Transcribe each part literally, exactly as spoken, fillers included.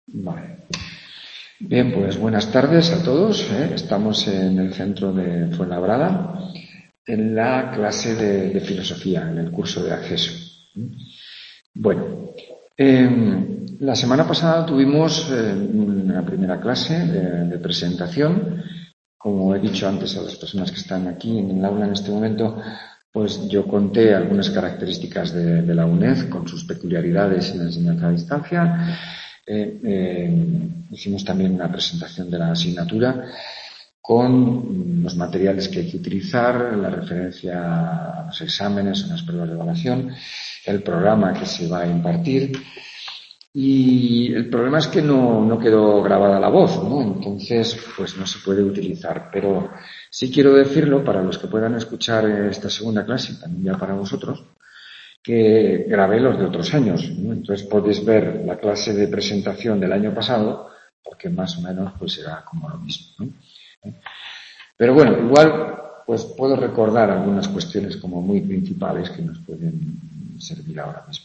Vale. Bien, pues buenas tardes a todos. ¿eh? Estamos en el centro de Fuenlabrada, en la clase de, de filosofía, en el curso de acceso. Bueno, eh, la semana pasada tuvimos eh, una primera clase de, de presentación. Como he dicho antes a las personas que están aquí en el aula en este momento, pues yo conté algunas características de, de la U N E D con sus peculiaridades en la enseñanza a distancia. Eh, eh, hicimos también una presentación de la asignatura con los materiales que hay que utilizar, la referencia a los exámenes, a las pruebas de evaluación, el programa que se va a impartir. Y el problema es que no, no quedó grabada la voz, ¿no? Entonces, pues no se puede utilizar. Pero sí quiero decirlo para los que puedan escuchar esta segunda clase, también ya para vosotros, que grabé los de otros años, ¿no? Entonces podéis ver la clase de presentación del año pasado, porque más o menos pues será como lo mismo, ¿no? Pero bueno, igual pues puedo recordar algunas cuestiones como muy principales que nos pueden servir ahora mismo.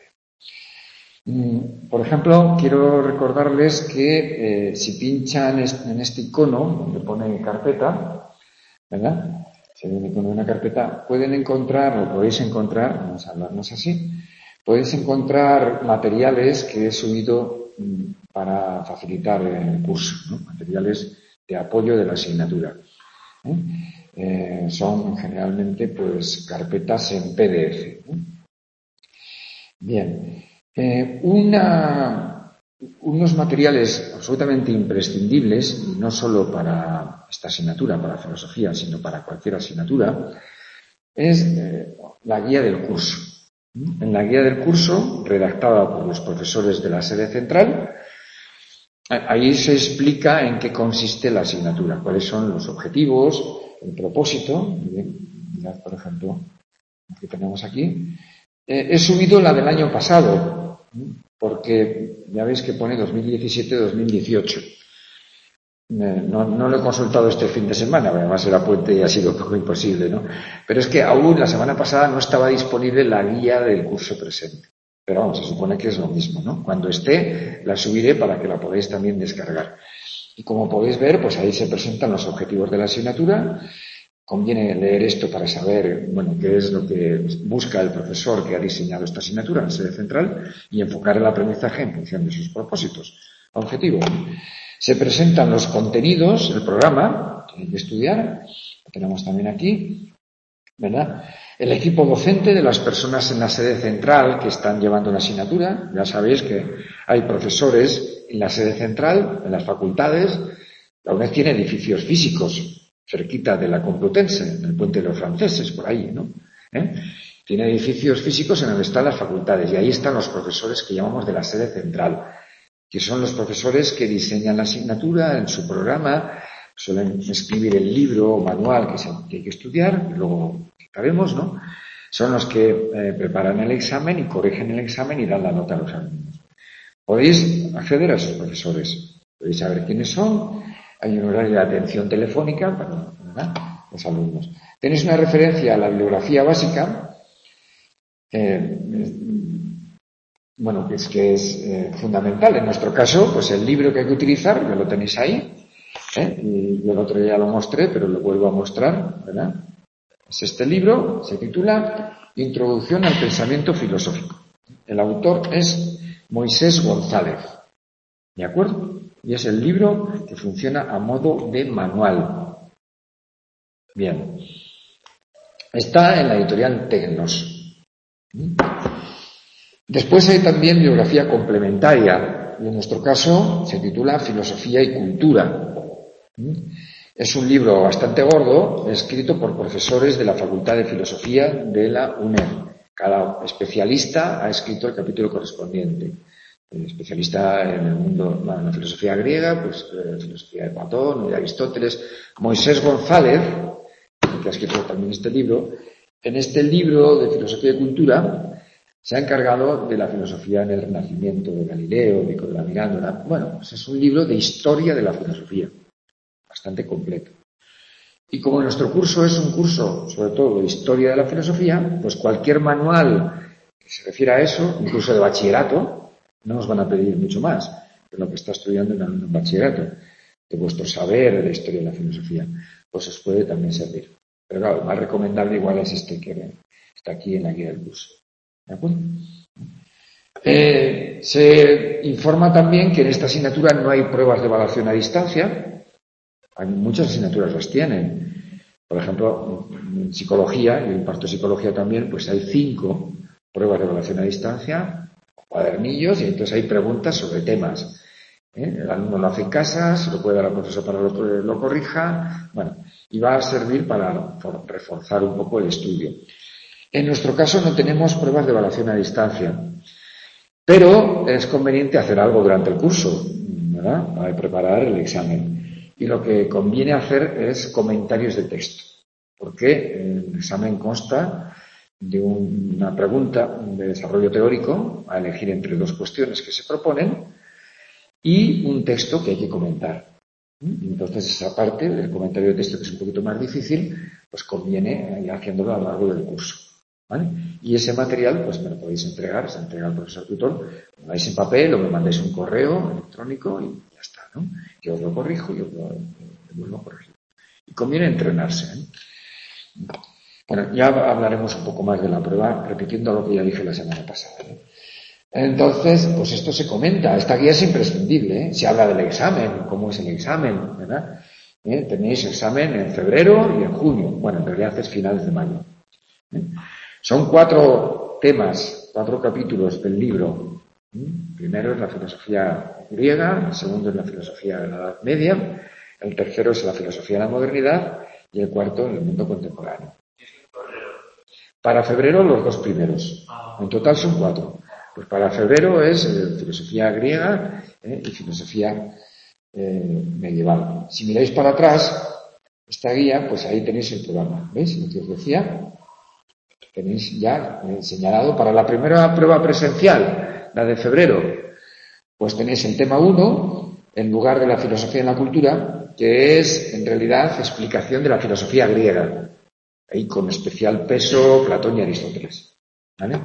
Por ejemplo, quiero recordarles que eh, si pinchan en este icono donde pone carpeta, ¿verdad? Si hay un icono de una carpeta, pueden encontrar, o podéis encontrar, vamos a hablarnos así, podéis encontrar materiales que he subido para facilitar el curso, ¿no? Materiales de apoyo de la asignatura. ¿eh? Eh, son generalmente pues carpetas en P D F. ¿no? Bien. Eh, una, unos materiales absolutamente imprescindibles, y no solo para esta asignatura, para filosofía, sino para cualquier asignatura, es eh, la guía del curso. En la guía del curso, redactada por los profesores de la sede central, ahí se explica en qué consiste la asignatura, cuáles son los objetivos, el propósito. Bien, mirad, por ejemplo, lo que tenemos aquí. Eh, he subido la del año pasado, porque ya veis que pone dos mil diecisiete dos mil dieciocho. Eh, no, no lo he consultado este fin de semana, además era puente y ha sido un poco imposible, ¿no? Pero es que aún la semana pasada no estaba disponible la guía del curso presente. Pero vamos, se supone que es lo mismo, ¿no? Cuando esté, la subiré para que la podáis también descargar. Y como podéis ver, pues ahí se presentan los objetivos de la asignatura. Conviene leer esto para saber, bueno, qué es lo que busca el profesor que ha diseñado esta asignatura en sede central y enfocar el aprendizaje en función de sus propósitos, objetivos. Se presentan los contenidos, el programa que hay que estudiar, lo tenemos también aquí, ¿verdad? El equipo docente de las personas en la sede central que están llevando la asignatura. Ya sabéis que hay profesores en la sede central, en las facultades. La U N E D tiene edificios físicos cerquita de la Complutense, en el Puente de los Franceses, por ahí, ¿no? ¿Eh? Tiene edificios físicos en donde están las facultades y ahí están los profesores que llamamos de la sede central, que son los profesores que diseñan la asignatura en su programa, suelen escribir el libro o manual que, se, que hay que estudiar, y luego sabemos, ¿no? Son los que eh, preparan el examen y corrigen el examen y dan la nota a los alumnos. Podéis acceder a esos profesores, podéis saber quiénes son. Hay un horario de atención telefónica para, ¿verdad?, los alumnos. Tenéis una referencia a la bibliografía básica, eh, bueno, que es que es eh, fundamental. En nuestro caso, pues el libro que hay que utilizar, ya lo tenéis ahí, ¿eh? Y yo el otro día lo mostré, pero lo vuelvo a mostrar, ¿verdad? Es este libro, se titula Introducción al pensamiento filosófico. El autor es Moisés González, ¿de acuerdo? Y es el libro que funciona a modo de manual. Bien. Está en la editorial Tecnos. Después hay también bibliografía complementaria. Y en nuestro caso se titula Filosofía y Cultura. Es un libro bastante gordo, escrito por profesores de la Facultad de Filosofía de la U N E D. Cada especialista ha escrito el capítulo correspondiente. El especialista en el mundo, bueno, en la filosofía griega, pues eh, filosofía de Platón, de Aristóteles. Moisés González, que ha escrito también este libro, en este libro de Filosofía y Cultura se ha encargado de la filosofía en el Renacimiento, de Galileo, de Nicolás Miranda. Bueno, pues es un libro de historia de la filosofía, bastante completo. Y como nuestro curso es un curso, sobre todo, de historia de la filosofía, pues cualquier manual que se refiera a eso, incluso de bachillerato, no nos van a pedir mucho más. de lo que está estudiando en un bachillerato, de vuestro saber de la historia de la filosofía, pues os puede también servir. Pero claro, el más recomendable igual es este que está aquí en la guía del curso. ¿De acuerdo? Eh, se informa también que en esta asignatura no hay pruebas de evaluación a distancia. Hay muchas asignaturas las tienen. Por ejemplo, en psicología, yo imparto psicología también, pues hay cinco pruebas de evaluación a distancia, cuadernillos, y entonces hay preguntas sobre temas. ¿Eh? El alumno lo hace en casa, se lo puede dar al profesor para que lo, lo corrija, bueno, y va a servir para reforzar un poco el estudio. En nuestro caso no tenemos pruebas de evaluación a distancia, pero es conveniente hacer algo durante el curso, ¿verdad?, para preparar el examen. Y lo que conviene hacer es comentarios de texto, porque el examen consta de un, una pregunta de desarrollo teórico a elegir entre dos cuestiones que se proponen y un texto que hay que comentar. Entonces esa parte del comentario de texto, que es un poquito más difícil, pues conviene ir haciéndolo a lo largo del curso, ¿vale? Y ese material pues me lo podéis entregar, se entrega al profesor tutor, lo dais en papel o me mandáis un correo electrónico y ya está, ¿no? Yo os lo corrijo y yo lo, lo vuelvo a corregir. Y conviene entrenarse, ¿eh? Bueno, ya hablaremos un poco más de la prueba, repitiendo lo que ya dije la semana pasada, ¿no? Entonces, pues esto se comenta, esta guía es imprescindible, ¿eh? Se habla del examen, cómo es el examen, ¿verdad? ¿Eh? Tenéis examen en febrero y en junio, bueno, en realidad es finales de mayo. ¿Eh? Son cuatro temas, cuatro capítulos del libro. ¿Eh? Primero es la filosofía griega, el segundo es la filosofía de la Edad Media, el tercero es la filosofía de la modernidad y el cuarto el mundo contemporáneo. Para febrero los dos primeros, en total son cuatro. Pues para febrero es eh, filosofía griega eh, y filosofía eh, medieval. Si miráis para atrás, esta guía, pues ahí tenéis el programa. ¿Veis lo que os decía? Tenéis ya eh, señalado para la primera prueba presencial, la de febrero, pues tenéis el tema uno, en lugar de la filosofía en la cultura, que es en realidad explicación de la filosofía griega. Ahí con especial peso Platón y Aristóteles. ¿Vale?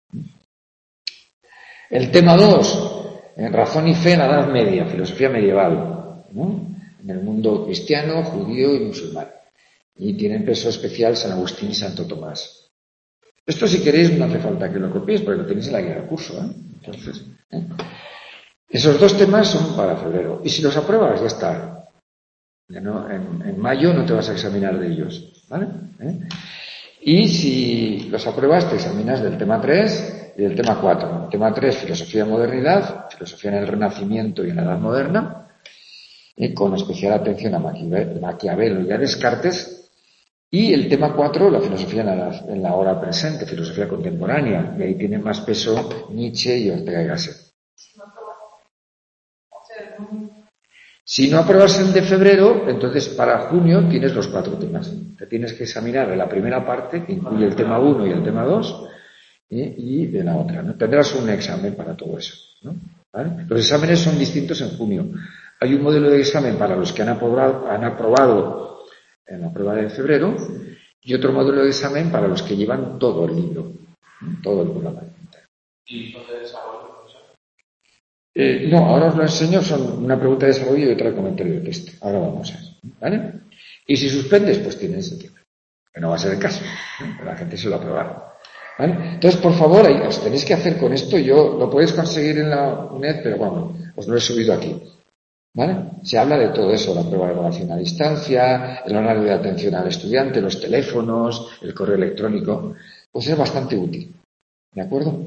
El tema dos, razón y fe en la Edad Media, filosofía medieval, ¿no?, en el mundo cristiano, judío y musulmán. Y tienen peso especial San Agustín y Santo Tomás. Esto, si queréis, no hace falta que lo copiéis, porque lo tenéis en la guía del curso, ¿eh? Entonces, ¿eh? Esos dos temas son para febrero. Y si los apruebas, ya está. Ya no, en, en mayo no te vas a examinar de ellos, ¿vale? ¿Eh? Y si los apruebas, te examinas del tema tres y del tema cuatro. El tema tres, filosofía de modernidad, filosofía en el Renacimiento y en la Edad Moderna, y con especial atención a Maquiavelo y a Descartes. Y el tema cuatro, la filosofía en la, en la hora presente, filosofía contemporánea, y ahí tiene más peso Nietzsche y Ortega y Gasset. Si no apruebas el de febrero, entonces para junio tienes los cuatro temas. Te tienes que examinar de la primera parte, que incluye el tema uno y el tema dos, ¿eh? Y de la otra, ¿no? Tendrás un examen para todo eso, ¿no? ¿Vale? Los exámenes son distintos en junio. Hay un modelo de examen para los que han aprobado, han aprobado en la prueba de febrero y otro modelo de examen para los que llevan todo el libro, ¿no?, todo el programa. ¿Y dónde desarrollo? Eh, no, ahora os lo enseño, son una pregunta de desarrollo y otra de comentario de texto. Ahora vamos a ver, ¿vale? Y si suspendes, pues tienes el tiempo. Que no va a ser el caso, ¿no? La gente se lo aprobará. ¿Vale? Entonces, por favor, ahí, os tenéis que hacer con esto. Yo lo podéis conseguir en la U N E D, pero bueno, os lo he subido aquí. ¿Vale? Se habla de todo eso, la prueba de evaluación a distancia, el horario de atención al estudiante, los teléfonos, el correo electrónico. Pues es bastante útil. ¿De acuerdo?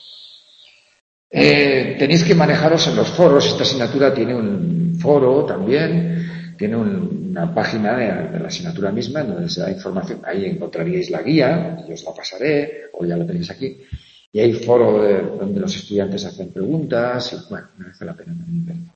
Eh, tenéis que manejaros en los foros. Esta asignatura tiene un foro también, tiene un, una página de, de la asignatura misma en donde se da información. Ahí encontraríais la guía, yo os la pasaré, o ya la tenéis aquí. Y hay foro de, donde los estudiantes hacen preguntas y, bueno, merece la pena también verlo.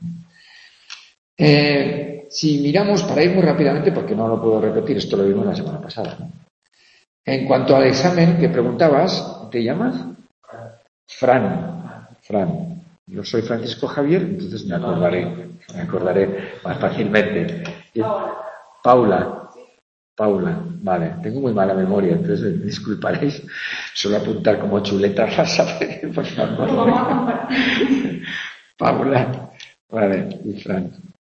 Eh, si miramos, para ir muy rápidamente, porque no lo puedo repetir, esto lo vimos la semana pasada, ¿no? En cuanto al examen que preguntabas, ¿te llamas? Fran. Fran. Yo soy Francisco Javier, entonces me acordaré, me acordaré más fácilmente. Paula. Paula, vale. Tengo muy mala memoria, entonces me disculparéis. Suelo apuntar como chuleta rasa, por favor. Paula. Vale, y Fran.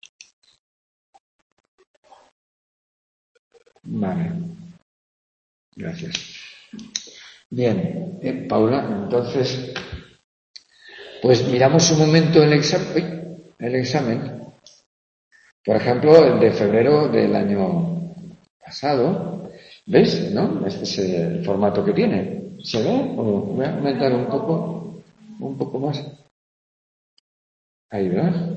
Vale. Gracias. Bien, eh, Paula, entonces, pues miramos un momento el examen. El examen. Por ejemplo, el de febrero del año pasado. ¿Ves? ¿No? Este es el formato que tiene. ¿Se ve? O voy a aumentar un poco, un poco más. Ahí, ¿verdad?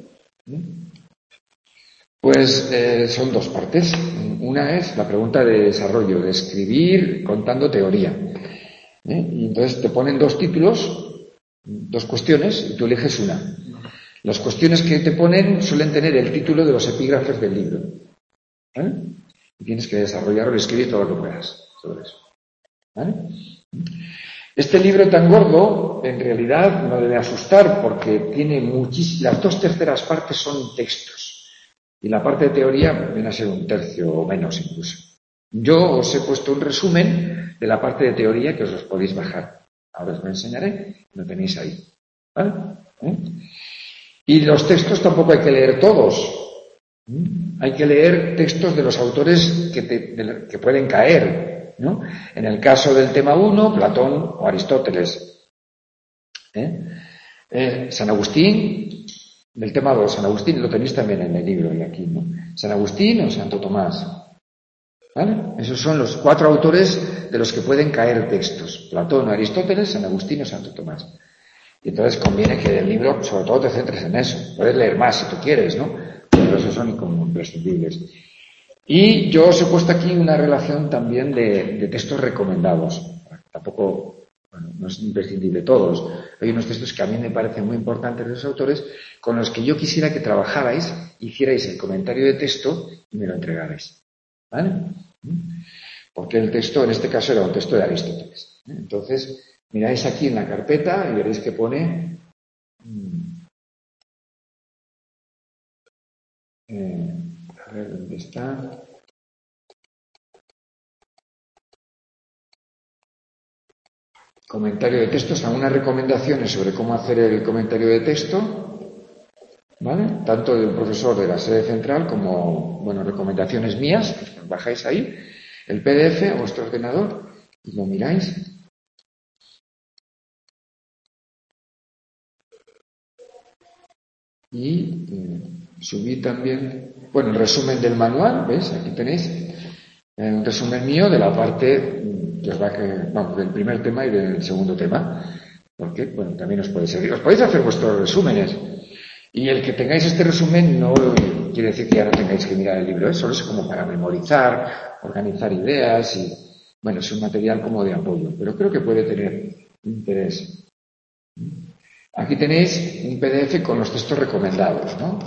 Pues eh, son dos partes. Una es la pregunta de desarrollo, de escribir contando teoría. ¿Eh? Y entonces te ponen dos títulos, dos cuestiones, y tú eliges una. Las cuestiones que te ponen suelen tener el título de los epígrafes del libro. ¿Vale? Y tienes que desarrollarlo y escribir todo lo que puedas sobre eso. ¿Vale? Este libro tan gordo, en realidad, no debe asustar porque tiene muchísimas. Las dos terceras partes son textos. Y la parte de teoría viene a ser un tercio o menos incluso. Yo os he puesto un resumen de la parte de teoría que os los podéis bajar. Ahora os lo enseñaré, lo tenéis ahí. ¿Vale? ¿Eh? Y los textos tampoco hay que leer todos. Hay que leer textos de los autores que, te, de, que pueden caer, ¿no? En el caso del tema uno, Platón o Aristóteles. ¿Eh? Eh, San Agustín, del tema dos, San Agustín, lo tenéis también en el libro y aquí, ¿no? San Agustín o Santo Tomás. ¿Vale? Esos son los cuatro autores de los que pueden caer textos. Platón o Aristóteles, San Agustín o Santo Tomás. Y entonces conviene que el libro, sobre todo, te centres en eso. Puedes leer más si tú quieres, ¿no? Pero esos son como imprescindibles. Y yo os he puesto aquí una relación también de, de textos recomendados. Tampoco, bueno, no es imprescindible todos. Hay unos textos que a mí me parecen muy importantes de los autores, con los que yo quisiera que trabajarais, hicierais el comentario de texto y me lo entregarais. ¿Vale? Porque el texto, en este caso, era un texto de Aristóteles. Entonces, miráis aquí en la carpeta y veréis que pone eh, a ver dónde está. Comentario de textos, algunas recomendaciones sobre cómo hacer el comentario de texto, ¿vale? Tanto del profesor de la sede central como, bueno, recomendaciones mías. Bajáis ahí el P D F a vuestro ordenador y lo miráis. Y eh, subí también, bueno, el resumen del manual, ¿ves? Aquí tenéis eh, un resumen mío de la parte que os va que, vamos, del primer tema y del segundo tema, porque, bueno, también os puede servir. Os podéis hacer vuestros resúmenes. Y el que tengáis este resumen no quiere decir que ya no tengáis que mirar el libro, ¿eh? Solo es como para memorizar, organizar ideas y, bueno, es un material como de apoyo, pero creo que puede tener interés. Aquí tenéis un P D F con los textos recomendados, ¿no?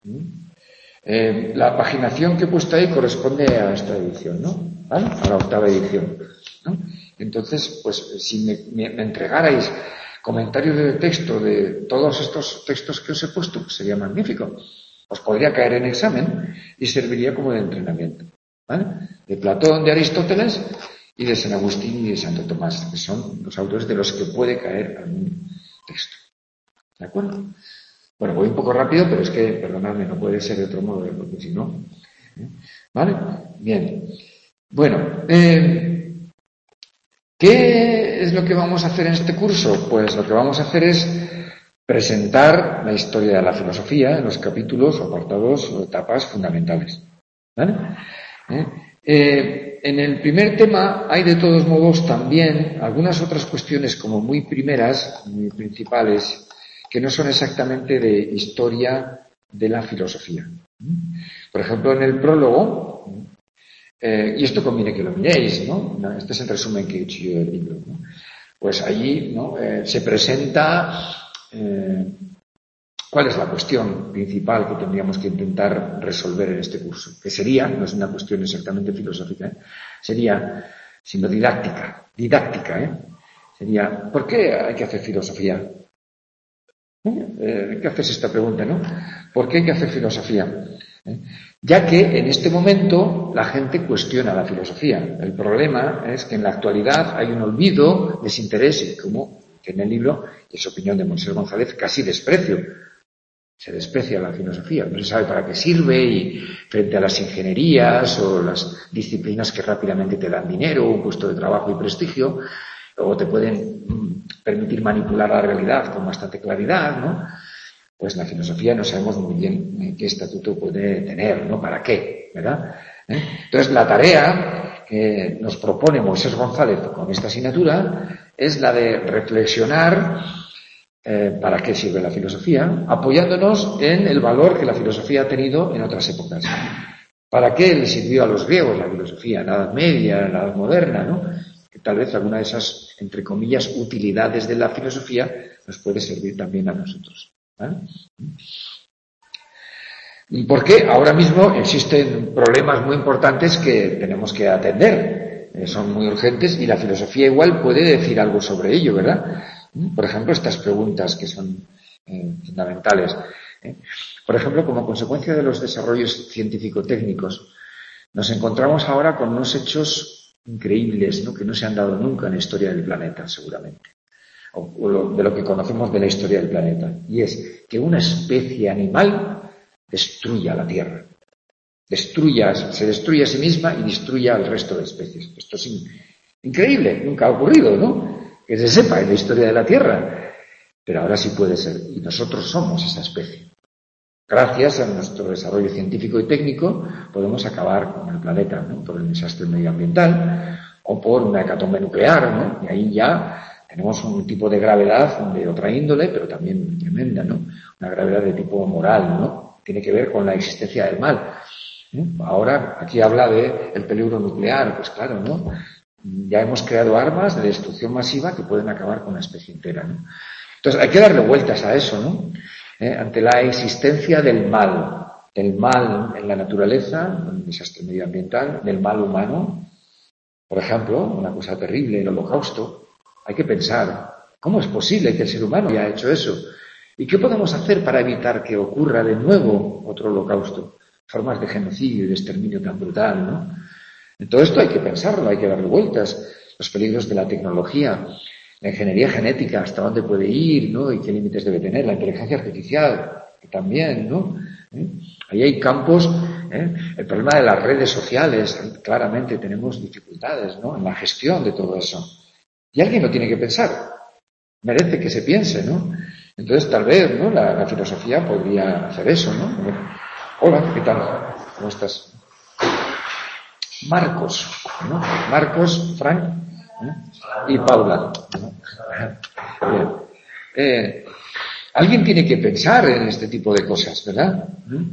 Eh, la paginación que he puesto ahí corresponde a esta edición, ¿no? ¿Vale? A la octava edición, ¿no? Entonces, pues, si me, me, me entregarais comentarios de texto de todos estos textos que os he puesto, pues sería magnífico. Os podría caer en examen y serviría como de entrenamiento, ¿vale? De Platón, de Aristóteles y de San Agustín y de Santo Tomás, que son los autores de los que puede caer algún texto. ¿De acuerdo? Bueno, voy un poco rápido, pero es que, perdonadme, no puede ser de otro modo, porque si no... ¿eh? ¿Vale? Bien. Bueno, eh, ¿qué es lo que vamos a hacer en este curso? Pues lo que vamos a hacer es presentar la historia de la filosofía en los capítulos, apartados o etapas fundamentales. ¿Vale? ¿Eh? Eh, en el primer tema hay de todos modos también algunas otras cuestiones como muy primeras, muy principales, que no son exactamente de historia de la filosofía. Por ejemplo, en el prólogo, eh, y esto conviene que lo miréis, ¿no? Este es el resumen que he hecho yo del libro, ¿no? Pues allí, ¿no? eh, se presenta eh, cuál es la cuestión principal que tendríamos que intentar resolver en este curso, que sería, no es una cuestión exactamente filosófica, ¿eh? Sería, sino didáctica, didáctica, ¿eh? Sería, ¿por qué hay que hacer filosofía? Eh, ¿Qué haces esta pregunta, no? ¿Por qué hay que hacer filosofía? ¿Eh? Ya que en este momento la gente cuestiona la filosofía. El problema es que en la actualidad hay un olvido, desinterés y, como que en el libro, y es opinión de Moisés González, casi desprecio Se desprecia la filosofía, no se sabe para qué sirve y frente a las ingenierías o las disciplinas que rápidamente te dan dinero, un puesto de trabajo y prestigio, o te pueden mm, permitir manipular la realidad con bastante claridad, ¿no? Pues la filosofía no sabemos muy bien qué estatuto puede tener, ¿no? ¿Para qué? ¿Verdad? ¿Eh? Entonces la tarea que nos propone Moisés González con esta asignatura es la de reflexionar Eh, ¿para qué sirve la filosofía? Apoyándonos en el valor que la filosofía ha tenido en otras épocas. ¿Para qué le sirvió a los griegos la filosofía? En la Edad Media, en la Edad Moderna, ¿no? Que tal vez alguna de esas, entre comillas, utilidades de la filosofía nos puede servir también a nosotros. ¿Vale? Porque ahora mismo existen problemas muy importantes que tenemos que atender. Eh, son muy urgentes y la filosofía igual puede decir algo sobre ello, ¿verdad? Por ejemplo, estas preguntas que son eh, fundamentales. ¿eh? Por ejemplo, como consecuencia de los desarrollos científico-técnicos, nos encontramos ahora con unos hechos increíbles, ¿no? Que no se han dado nunca en la historia del planeta, seguramente, o, o lo, de lo que conocemos de la historia del planeta. Y es que una especie animal destruya la Tierra. Destruya, se destruye a sí misma y destruya al resto de especies. Esto es in, increíble, nunca ha ocurrido, ¿no? Que se sepa en la historia de la Tierra, pero ahora sí puede ser, y nosotros somos esa especie. Gracias a nuestro desarrollo científico y técnico podemos acabar con el planeta, ¿no? Por el desastre medioambiental o por una hecatombe nuclear, ¿no? Y ahí ya tenemos un tipo de gravedad de otra índole, pero también tremenda, ¿no? Una gravedad de tipo moral, ¿no? Tiene que ver con la existencia del mal. ¿eh? Ahora aquí habla de el peligro nuclear, pues claro, ¿no? Ya hemos creado armas de destrucción masiva que pueden acabar con la especie entera, ¿no? Entonces hay que darle vueltas a eso, ¿no? ¿Eh? Ante la existencia del mal, del mal en la naturaleza, un desastre medioambiental, del mal humano. Por ejemplo, una cosa terrible, el Holocausto. Hay que pensar, ¿cómo es posible que el ser humano haya hecho eso? ¿Y qué podemos hacer para evitar que ocurra de nuevo otro Holocausto? Formas de genocidio y de exterminio tan brutal, ¿no? En todo esto hay que pensarlo, hay que darle vueltas. Los peligros de la tecnología, la ingeniería genética, hasta dónde puede ir, ¿no? Y qué límites debe tener, la inteligencia artificial, que también, ¿no? ¿Eh? Ahí hay campos, ¿eh? El problema de las redes sociales, claramente tenemos dificultades, ¿no? En la gestión de todo eso. Y alguien lo tiene que pensar. Merece que se piense, ¿no? Entonces, tal vez, ¿no? La, la filosofía podría hacer eso, ¿no? Hola, ¿qué tal? ¿Cómo estás? Marcos, ¿no? Marcos, Frank, ¿no? Y Paula, ¿no? Bien. Eh, alguien tiene que pensar en este tipo de cosas, ¿verdad?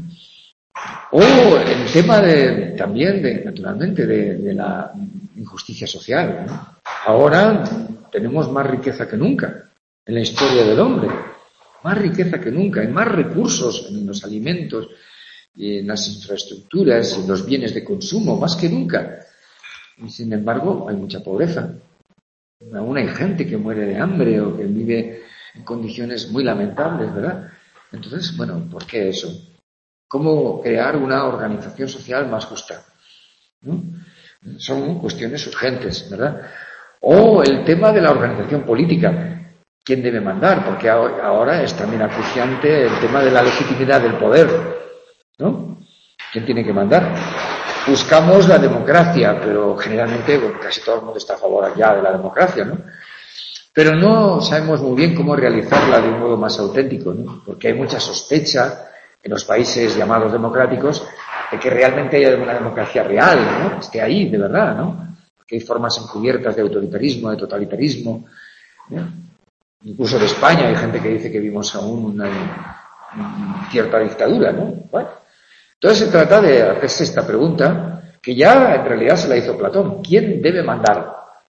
O el tema de, también, de, naturalmente, de, de la injusticia social, ¿no? Ahora tenemos más riqueza que nunca en la historia del hombre, más riqueza que nunca, hay más recursos en los alimentos, y en las infraestructuras y en los bienes de consumo, más que nunca. Y sin embargo, hay mucha pobreza. Aún hay gente que muere de hambre o que vive en condiciones muy lamentables, ¿verdad? Entonces, bueno, ¿por qué eso? ¿Cómo crear una organización social más justa? ¿No? Son cuestiones urgentes, ¿verdad? O el tema de la organización política. ¿Quién debe mandar? Porque ahora es también acuciante el tema de la legitimidad del poder, ¿no? ¿Quién tiene que mandar? Buscamos la democracia, pero generalmente bueno, casi todo el mundo está a favor ya de la democracia, ¿no? Pero no sabemos muy bien cómo realizarla de un modo más auténtico, ¿no? Porque hay mucha sospecha en los países llamados democráticos de que realmente haya una democracia real, ¿no? Esté ahí, de verdad, ¿no? Porque hay formas encubiertas de autoritarismo, de totalitarismo, ¿no? Incluso de España hay gente que dice que vivimos aún una, una cierta dictadura, ¿no? Bueno, entonces se trata de hacerse esta pregunta, que ya en realidad se la hizo Platón. ¿Quién debe mandar?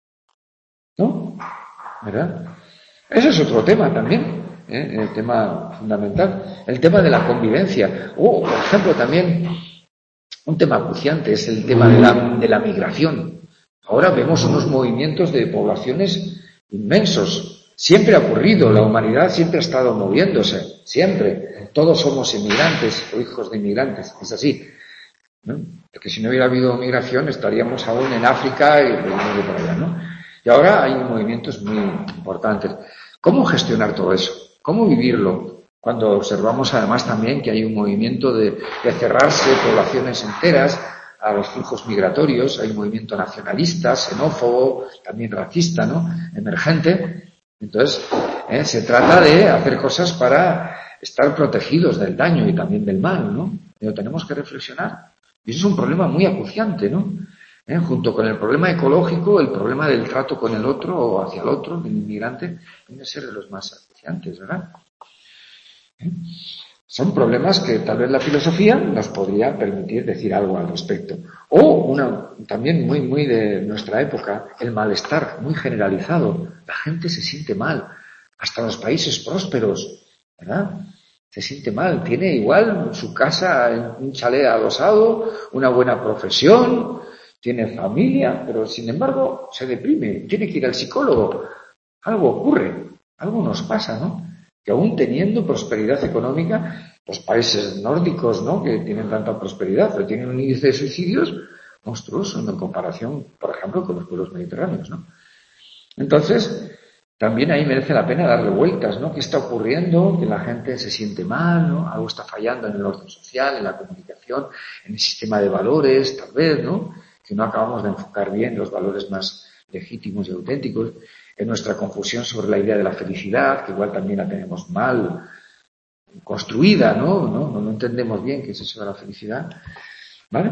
¿No? ¿Verdad? Ese es otro tema también, ¿eh? El tema fundamental. El tema de la convivencia. O, por ejemplo, también un tema acuciante es el tema de la, de la migración. Ahora vemos unos movimientos de poblaciones inmensos. Siempre ha ocurrido, la humanidad siempre ha estado moviéndose, siempre. Todos somos inmigrantes o hijos de inmigrantes, es así, ¿no? Porque si no hubiera habido migración estaríamos aún en África y por allá, ¿no? Y ahora hay movimientos muy importantes. ¿Cómo gestionar todo eso? ¿Cómo vivirlo? cuando observamos además también que hay un movimiento de, de cerrarse poblaciones enteras a los flujos migratorios, hay un movimiento nacionalista, xenófobo, también racista, ¿no?, emergente. Entonces, eh, se trata de hacer cosas para estar protegidos del daño y también del mal, ¿no? Pero tenemos que reflexionar. Y eso es un problema muy acuciante, ¿no? ¿Eh? Junto con el problema ecológico, el problema del trato con el otro o hacia el otro, el inmigrante, tiene que ser de los más acuciantes, ¿verdad? ¿Eh? Son problemas que tal vez la filosofía nos podría permitir decir algo al respecto. O una, también muy, muy de nuestra época, el malestar muy generalizado. La gente se siente mal. Hasta los países prósperos, ¿verdad? Se siente mal. Tiene igual su casa en un chalet adosado, una buena profesión, tiene familia, pero sin embargo se deprime. Tiene que ir al psicólogo. Algo ocurre. Algo nos pasa, ¿no? Que aún teniendo prosperidad económica, los países nórdicos, ¿no?, que tienen tanta prosperidad, pero tienen un índice de suicidios monstruoso en comparación, por ejemplo, con los pueblos mediterráneos, ¿no? Entonces, también ahí merece la pena darle vueltas, ¿no? ¿Qué está ocurriendo? Que la gente se siente mal, ¿no? Algo está fallando en el orden social, en la comunicación, en el sistema de valores, tal vez, ¿no? Que no acabamos de enfocar bien los valores más legítimos y auténticos, en nuestra confusión sobre la idea de la felicidad, que igual también la tenemos mal construida, ¿no? ¿No? No, no entendemos bien qué es eso de la felicidad, ¿vale?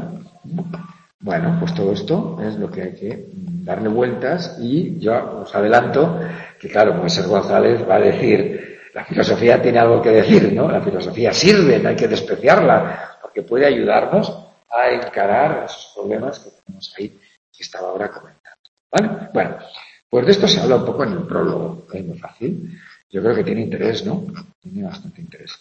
Bueno, pues todo esto es lo que hay que darle vueltas y yo os adelanto que, claro, Moisés González va a decir, la filosofía tiene algo que decir, ¿no? La filosofía sirve, no hay que despreciarla, porque puede ayudarnos a encarar esos problemas que tenemos ahí, que estaba ahora comentando, ¿vale? Bueno, pues de esto se habla un poco en el prólogo, que es muy fácil. Yo creo que tiene interés, ¿no? Tiene bastante interés.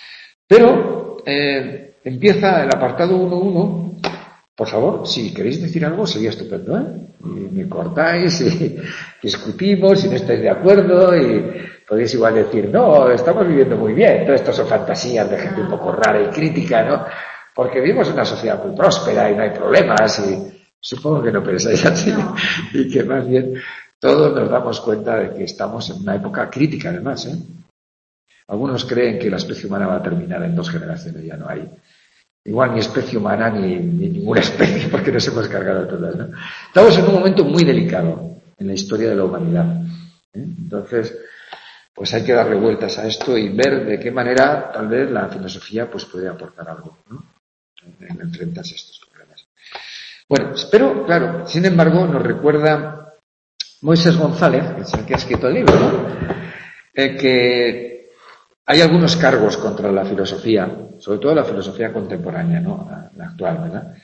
Pero eh, empieza el apartado uno punto uno. Por favor, si queréis decir algo, sería estupendo, ¿eh? Y me cortáis y discutimos, si no estáis de acuerdo, y podéis igual decir, no, estamos viviendo muy bien, todo esto son fantasías de gente un poco rara y crítica, ¿no? Porque vivimos en una sociedad muy próspera y no hay problemas, y supongo que no pensáis así, no. Y que más bien todos nos damos cuenta de que estamos en una época crítica, además, ¿eh? Algunos creen que la especie humana va a terminar en dos generaciones, ya no hay igual ni especie humana ni, ni ninguna especie, porque nos hemos cargado todas, ¿no? Estamos en un momento muy delicado en la historia de la humanidad, ¿eh? Entonces, pues hay que darle vueltas a esto y ver de qué manera tal vez la filosofía pues puede aportar algo, ¿no?, en enfrentarse a estos problemas. Bueno, pero, claro, sin embargo, nos recuerda Moisés González, que es el que ha escrito el libro, ¿no?, eh, que hay algunos cargos contra la filosofía, sobre todo la filosofía contemporánea, ¿no?, la, la actual, ¿verdad?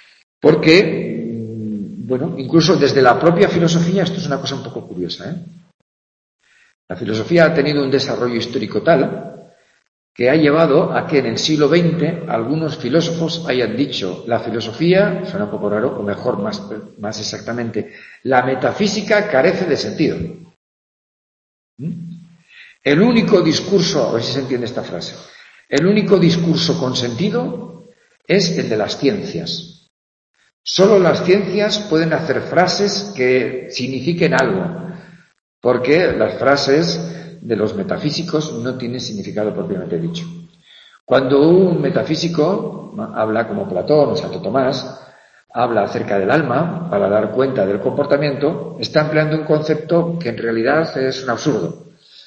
Porque, bueno, incluso desde la propia filosofía, esto es una cosa un poco curiosa, ¿eh? La filosofía ha tenido un desarrollo histórico tal que ha llevado a que en el siglo veinte algunos filósofos hayan dicho la filosofía, suena un poco raro, o mejor, más, más exactamente, la metafísica carece de sentido. ¿Mm? El único discurso, a ver si se entiende esta frase, el único discurso con sentido es el de las ciencias. Solo las ciencias pueden hacer frases que signifiquen algo, porque las frases de los metafísicos no tienen significado propiamente dicho. Cuando un metafísico habla como Platón o Santo Tomás, habla acerca del alma para dar cuenta del comportamiento, está empleando un concepto que en realidad es un absurdo,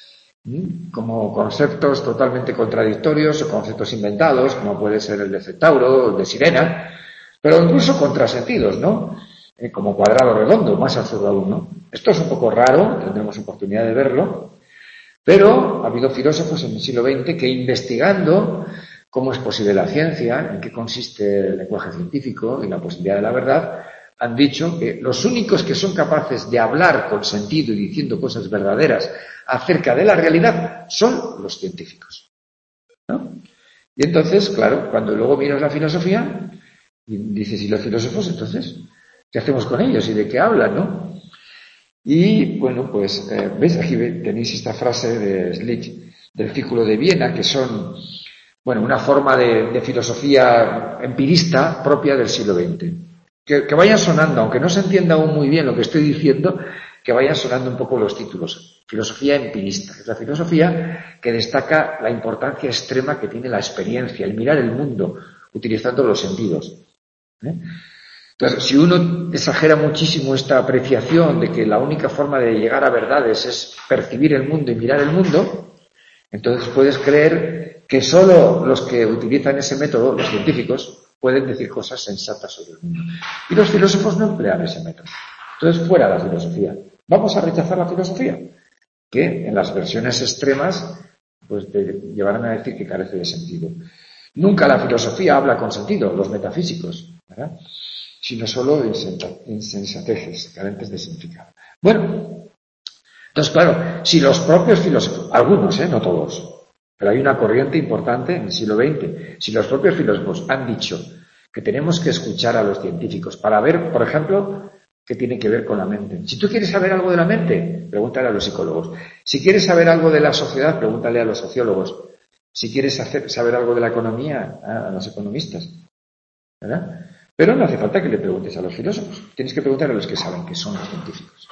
como conceptos totalmente contradictorios o conceptos inventados, como puede ser el de Centauro o el de Sirena, pero incluso contrasentidos, ¿no? Eh, como cuadrado redondo, más absurdo aún, ¿no? Esto es un poco raro, tendremos oportunidad de verlo, pero ha habido filósofos en el siglo veinte que, investigando cómo es posible la ciencia, en qué consiste el lenguaje científico y la posibilidad de la verdad, han dicho que los únicos que son capaces de hablar con sentido y diciendo cosas verdaderas acerca de la realidad son los científicos, ¿no? Y entonces, claro, cuando luego miras la filosofía y dices, ¿y los filósofos entonces? ¿Qué hacemos con ellos y de qué hablan, no? Y, bueno, pues, eh, ¿ves? Aquí tenéis esta frase de Schlick del Círculo de Viena, que son, bueno, una forma de, de filosofía empirista propia del siglo veinte. Que, que vayan sonando, aunque no se entienda aún muy bien lo que estoy diciendo, que vayan sonando un poco los títulos. Filosofía empirista, es la filosofía que destaca la importancia extrema que tiene la experiencia, el mirar el mundo utilizando los sentidos. ¿Eh? Entonces, si uno exagera muchísimo esta apreciación de que la única forma de llegar a verdades es percibir el mundo y mirar el mundo, entonces puedes creer que solo los que utilizan ese método, los científicos, pueden decir cosas sensatas sobre el mundo. Y los filósofos no emplean ese método. Entonces, fuera la filosofía. Vamos a rechazar la filosofía, que en las versiones extremas pues te llevarán a decir que carece de sentido. Nunca la filosofía habla con sentido, los metafísicos, ¿verdad?, sino solo insensateces, carentes de significado. Bueno, entonces claro, si los propios filósofos, algunos, ¿eh? No todos, pero hay una corriente importante en el siglo veinte, si los propios filósofos han dicho que tenemos que escuchar a los científicos para ver, por ejemplo, qué tiene que ver con la mente. Si tú quieres saber algo de la mente, pregúntale a los psicólogos. Si quieres saber algo de la sociedad, pregúntale a los sociólogos. Si quieres hacer, saber algo de la economía, a los economistas, ¿verdad? Pero no hace falta que le preguntes a los filósofos. Tienes que preguntar a los que saben que son los científicos.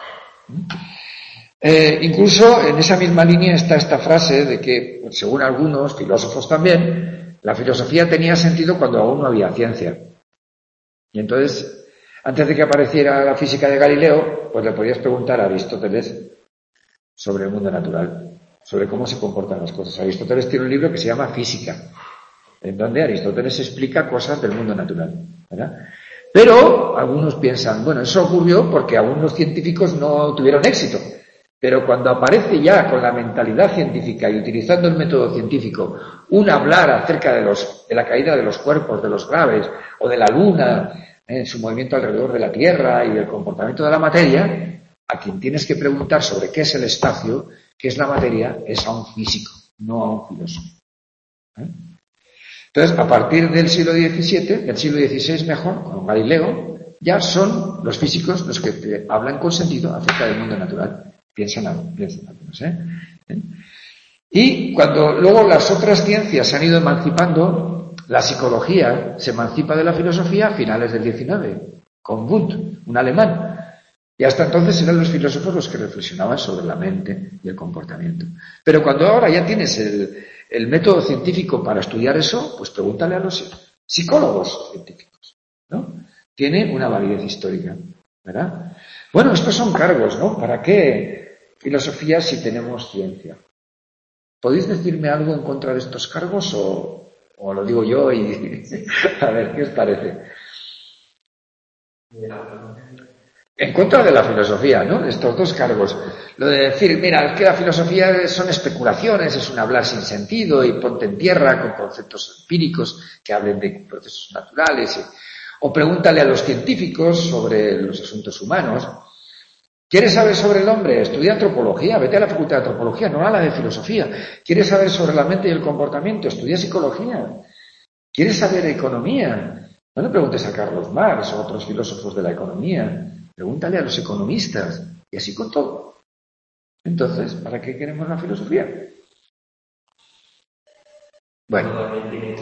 Eh, incluso en esa misma línea está esta frase de que, según algunos filósofos también, la filosofía tenía sentido cuando aún no había ciencia. Y entonces, antes de que apareciera la física de Galileo, pues le podías preguntar a Aristóteles sobre el mundo natural, sobre cómo se comportan las cosas. Aristóteles tiene un libro que se llama Física, en donde Aristóteles explica cosas del mundo natural, ¿verdad? Pero algunos piensan, bueno, eso ocurrió porque aún los científicos no tuvieron éxito. Pero cuando aparece ya con la mentalidad científica y utilizando el método científico un hablar acerca de, los, de la caída de los cuerpos, de los graves, o de la luna, en su movimiento alrededor de la Tierra y del comportamiento de la materia, a quien tienes que preguntar sobre qué es el espacio, qué es la materia, es a un físico, no a un filósofo. ¿Eh? Entonces, a partir del siglo diecisiete, del siglo dieciséis mejor, con Galileo, ya son los físicos los que te hablan con sentido acerca del mundo natural. Piensan algo, piensan algunos, ¿eh? ¿Eh? Y cuando luego las otras ciencias se han ido emancipando, la psicología se emancipa de la filosofía a finales del diecinueve, con Wundt, un alemán. Y hasta entonces eran los filósofos los que reflexionaban sobre la mente y el comportamiento. Pero cuando ahora ya tienes el, el método científico para estudiar eso, pues pregúntale a los psicólogos científicos, ¿no? Tiene una validez histórica, ¿verdad? Bueno, estos son cargos, ¿no? ¿Para qué filosofía si tenemos ciencia? ¿Podéis decirme algo en contra de estos cargos o, o lo digo yo y a ver, ¿qué os parece? En contra de la filosofía, ¿no? Estos dos cargos. Lo de decir, mira, es que la filosofía son especulaciones, es un hablar sin sentido y ponte en tierra con conceptos empíricos que hablen de procesos naturales. Y, o pregúntale a los científicos sobre los asuntos humanos. ¿Quieres saber sobre el hombre? Estudia antropología, vete a la facultad de antropología, no a la de filosofía. ¿Quieres saber sobre la mente y el comportamiento? Estudia psicología. ¿Quieres saber economía? No le preguntes a Carlos Marx o a otros filósofos de la economía. Pregúntale a los economistas, y así con todo. Entonces, ¿para qué queremos la filosofía? Bueno.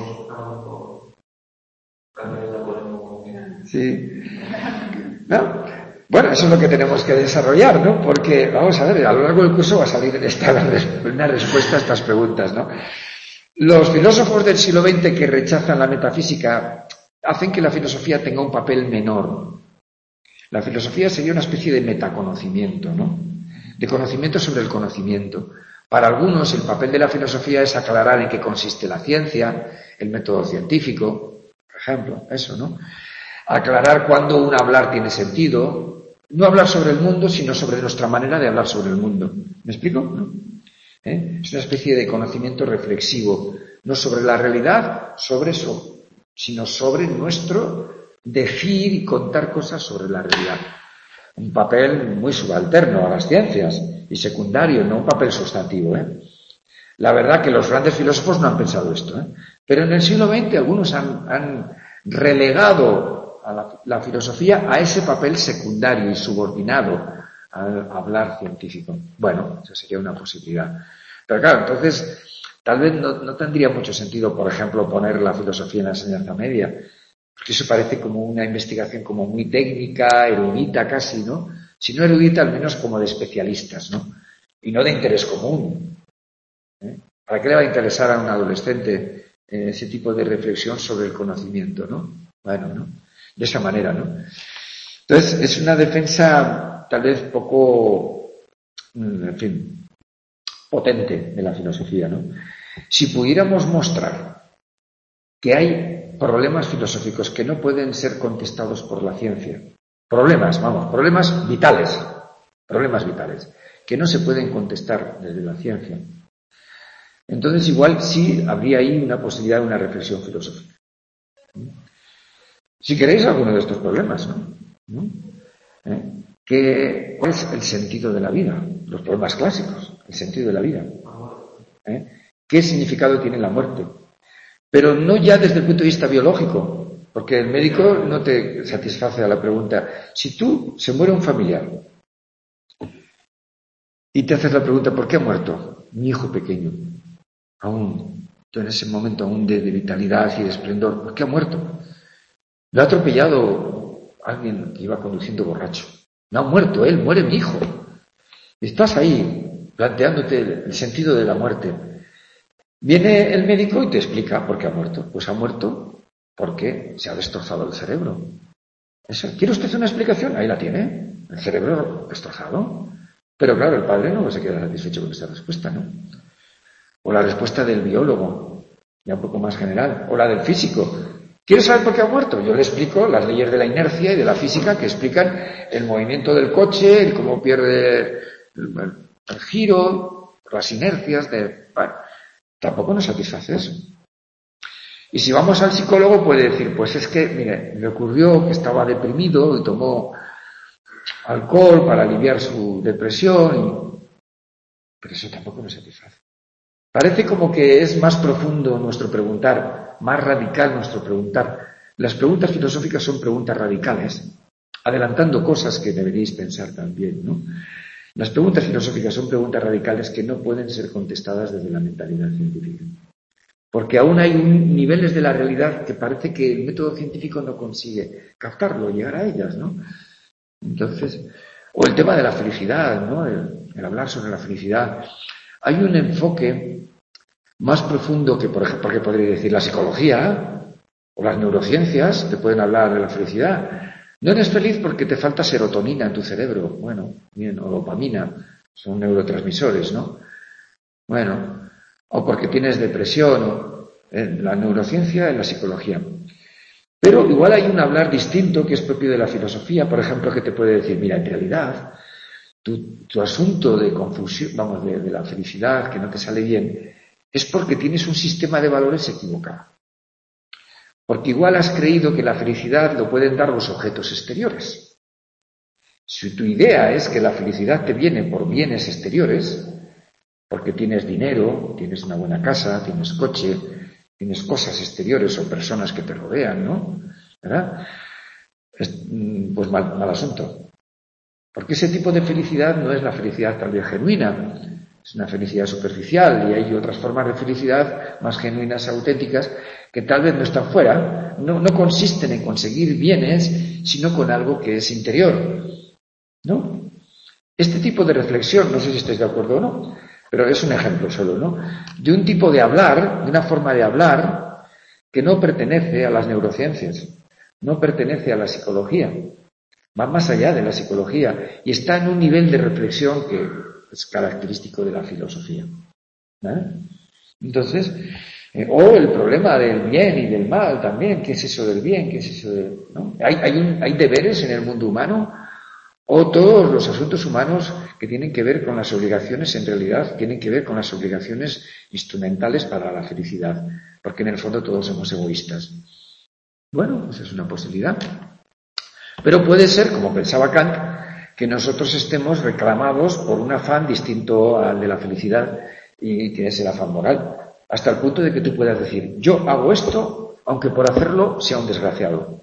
Sí. ¿No? Bueno, eso es lo que tenemos que desarrollar, ¿no? Porque, vamos a ver, a lo largo del curso va a salir esta, una respuesta a estas preguntas, ¿no? Los filósofos del siglo veinte que rechazan la metafísica hacen que la filosofía tenga un papel menor. La filosofía sería una especie de metaconocimiento, ¿no? De conocimiento sobre el conocimiento. Para algunos, el papel de la filosofía es aclarar en qué consiste la ciencia, el método científico, por ejemplo, eso, ¿no? Aclarar cuándo un hablar tiene sentido. No hablar sobre el mundo, sino sobre nuestra manera de hablar sobre el mundo. ¿Me explico? ¿No? ¿Eh? Es una especie de conocimiento reflexivo, no sobre la realidad, sobre eso, sino sobre nuestro decir y contar cosas sobre la realidad. Un papel muy subalterno a las ciencias y secundario, no un papel sustantivo, ¿eh? La verdad que los grandes filósofos no han pensado esto, ¿eh? Pero en el siglo veinte algunos han, han relegado a la, la filosofía a ese papel secundario y subordinado al hablar científico. Bueno, esa sería una posibilidad. Pero claro, entonces, tal vez no, no tendría mucho sentido, por ejemplo, poner la filosofía en la enseñanza media, porque eso parece como una investigación como muy técnica, erudita casi, ¿no? Si no erudita, al menos como de especialistas, ¿no? Y no de interés común. ¿eh? ¿Para qué le va a interesar a un adolescente eh, ese tipo de reflexión sobre el conocimiento, ¿no? Bueno, ¿no? De esa manera, ¿no? Entonces, es una defensa tal vez poco, en fin, potente de la filosofía, ¿no? Si pudiéramos mostrar que hay problemas filosóficos que no pueden ser contestados por la ciencia, problemas, vamos, problemas vitales, problemas vitales, que no se pueden contestar desde la ciencia, entonces igual sí habría ahí una posibilidad de una reflexión filosófica. Si queréis alguno de estos problemas, ¿no? ¿no? ¿Eh? ¿Qué, ¿Cuál es el sentido de la vida? Los problemas clásicos, el sentido de la vida. ¿Eh? ¿Qué significado tiene la muerte? Pero no ya desde el punto de vista biológico, porque el médico no te satisface a la pregunta. Si tú se muere un familiar y te haces la pregunta, ¿por qué ha muerto mi hijo pequeño? Aún, en ese momento aún de, de vitalidad y de esplendor, ¿por qué ha muerto? Lo ha atropellado alguien que iba conduciendo borracho. No ha muerto él, muere mi hijo. Estás ahí planteándote el, el sentido de la muerte. Viene el médico y te explica por qué ha muerto. Pues ha muerto porque se ha destrozado el cerebro. Eso. ¿Quiere usted una explicación? Ahí la tiene. El cerebro destrozado. Pero claro, el padre no se queda satisfecho con esta respuesta, ¿no? O la respuesta del biólogo, ya un poco más general. O la del físico. ¿Quieres saber por qué ha muerto? Yo le explico las leyes de la inercia y de la física que explican el movimiento del coche, el cómo pierde el, el giro, las inercias de... Bueno, tampoco nos satisface eso. Y si vamos al psicólogo puede decir, pues es que, mire, me ocurrió que estaba deprimido y tomó alcohol para aliviar su depresión, y... pero eso tampoco nos satisface. Parece como que es más profundo nuestro preguntar, más radical nuestro preguntar. Las preguntas filosóficas son preguntas radicales, adelantando cosas que deberíais pensar también, ¿no? Las preguntas filosóficas son preguntas radicales que no pueden ser contestadas desde la mentalidad científica. Porque aún hay un, niveles de la realidad que parece que el método científico no consigue captarlo, llegar a ellas, ¿no? Entonces, o el tema de la felicidad, ¿no? El, el hablar sobre la felicidad. Hay un enfoque más profundo que, por ejemplo, que podría decir la psicología o las neurociencias, te pueden hablar de la felicidad. No eres feliz porque te falta serotonina en tu cerebro. Bueno, bien, o dopamina, son neurotransmisores, ¿no? Bueno, o porque tienes depresión, o en la neurociencia, en la psicología. Pero igual hay un hablar distinto que es propio de la filosofía, por ejemplo, que te puede decir, mira, en realidad, tu, tu asunto de confusión, vamos, de, de la felicidad, que no te sale bien, es porque tienes un sistema de valores equivocado. Porque igual has creído que la felicidad lo pueden dar los objetos exteriores. Si tu idea es que la felicidad te viene por bienes exteriores, porque tienes dinero, tienes una buena casa, tienes coche, tienes cosas exteriores o personas que te rodean, ¿no? ¿Verdad? Es, pues mal, mal asunto. Porque ese tipo de felicidad no es la felicidad tal vez genuina, es una felicidad superficial y hay otras formas de felicidad más genuinas, auténticas, que tal vez no están fuera, no, no consisten en conseguir bienes, sino con algo que es interior, ¿no? Este tipo de reflexión, no sé si estáis de acuerdo o no, pero es un ejemplo solo, ¿no? De un tipo de hablar, de una forma de hablar que no pertenece a las neurociencias, no pertenece a la psicología, va más allá de la psicología y está en un nivel de reflexión que es característico de la filosofía. ¿Vale? Entonces, eh, o el problema del bien y del mal también, ¿qué es eso del bien? ¿Qué es eso de...? ¿no? ¿Hay, hay, un, ¿Hay deberes en el mundo humano? O todos los asuntos humanos que tienen que ver con las obligaciones, en realidad, tienen que ver con las obligaciones instrumentales para la felicidad, porque en el fondo todos somos egoístas. Bueno, pues es una posibilidad. Pero puede ser, como pensaba Kant, que nosotros estemos reclamados por un afán distinto al de la felicidad, y que es el afán moral, hasta el punto de que tú puedas decir, yo hago esto, aunque por hacerlo sea un desgraciado.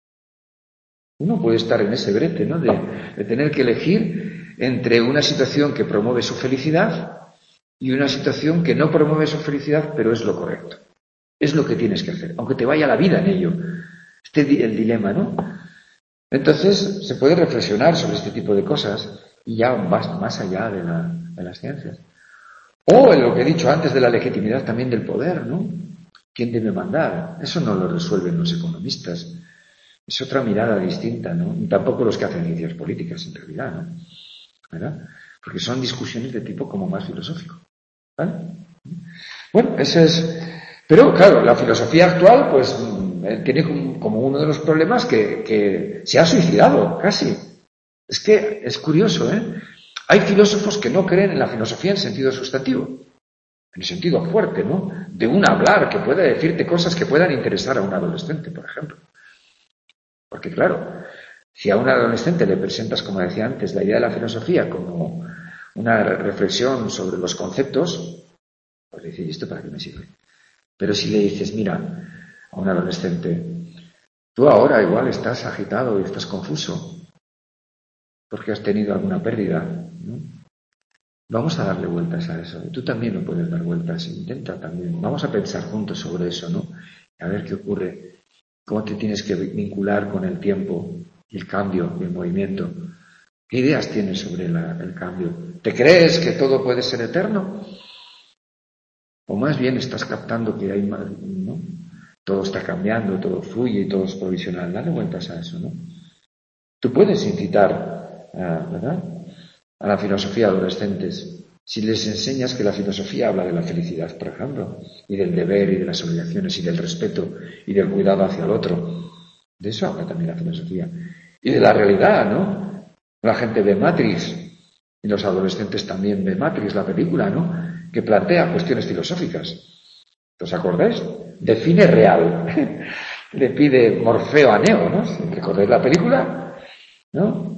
Uno puede estar en ese brete, ¿no? De, de tener que elegir entre una situación que promueve su felicidad y una situación que no promueve su felicidad, pero es lo correcto. Es lo que tienes que hacer, aunque te vaya la vida en ello. Este es el dilema, ¿no? Entonces, se puede reflexionar sobre este tipo de cosas y ya más, más allá de, la, de las ciencias. O en lo que he dicho antes de la legitimidad también del poder, ¿no? ¿Quién debe mandar? Eso no lo resuelven los economistas. Es otra mirada distinta, ¿no? Y tampoco los que hacen ciencias políticas, en realidad, ¿no? ¿Verdad? Porque son discusiones de tipo como más filosófico. ¿Vale? Bueno, ese es... Pero, claro, la filosofía actual, pues, tiene como uno de los problemas que, que se ha suicidado, casi. Es que es curioso, ¿eh? Hay filósofos que no creen en la filosofía en sentido sustantivo, en sentido fuerte, ¿no? De un hablar que pueda decirte cosas que puedan interesar a un adolescente, por ejemplo. Porque, claro, si a un adolescente le presentas, como decía antes, la idea de la filosofía como una reflexión sobre los conceptos, pues le dice, ¿y esto para qué me sirve? Pero si le dices, mira, a un adolescente, tú ahora igual estás agitado y estás confuso porque has tenido alguna pérdida, ¿no? Vamos a darle vueltas a eso. Tú también lo puedes dar vueltas. Intenta también. Vamos a pensar juntos sobre eso, ¿no? A ver qué ocurre. Cómo te tienes que vincular con el tiempo, el cambio, el movimiento. ¿Qué ideas tienes sobre la, el cambio? ¿Te crees que todo puede ser eterno? O más bien estás captando que hay más, ¿no? Todo está cambiando, todo fluye y todo es provisional. Dale vueltas a eso, ¿no? Tú puedes incitar, ¿verdad?, a la filosofía a adolescentes si les enseñas que la filosofía habla de la felicidad, por ejemplo, y del deber y de las obligaciones y del respeto y del cuidado hacia el otro. De eso habla también la filosofía. Y de la realidad, ¿no? La gente ve Matrix y los adolescentes también ven Matrix, la película, ¿no?, que plantea cuestiones filosóficas. ¿Os acordáis? Define real. Le pide Morfeo a Neo, ¿no? ¿Recordáis la película? ¿No?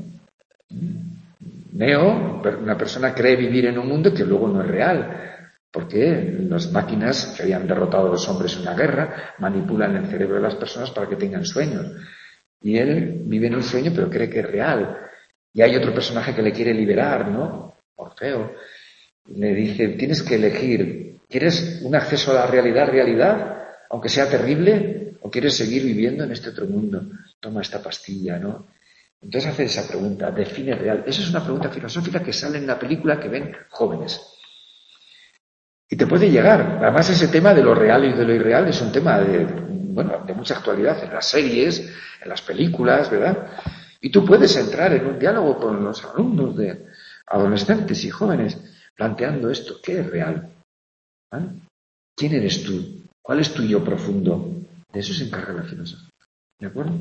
Neo, una persona cree vivir en un mundo que luego no es real, porque las máquinas que habían derrotado a los hombres en una guerra manipulan el cerebro de las personas para que tengan sueños. Y él vive en un sueño pero cree que es real. Y hay otro personaje que le quiere liberar, ¿no? Morfeo. Le dice, tienes que elegir, ¿quieres un acceso a la realidad, realidad, aunque sea terrible, o quieres seguir viviendo en este otro mundo? Toma esta pastilla, ¿no? Entonces hace esa pregunta, define real. Esa es una pregunta filosófica que sale en la película que ven jóvenes. Y te puede llegar. Además, ese tema de lo real y de lo irreal es un tema de, bueno, de mucha actualidad en las series, en las películas, ¿verdad? Y tú puedes entrar en un diálogo con los alumnos de adolescentes y jóvenes planteando esto. ¿Qué es real? ¿Vale? ¿Quién eres tú? ¿Cuál es tu yo profundo? De eso se encarga la filosofía. ¿De acuerdo?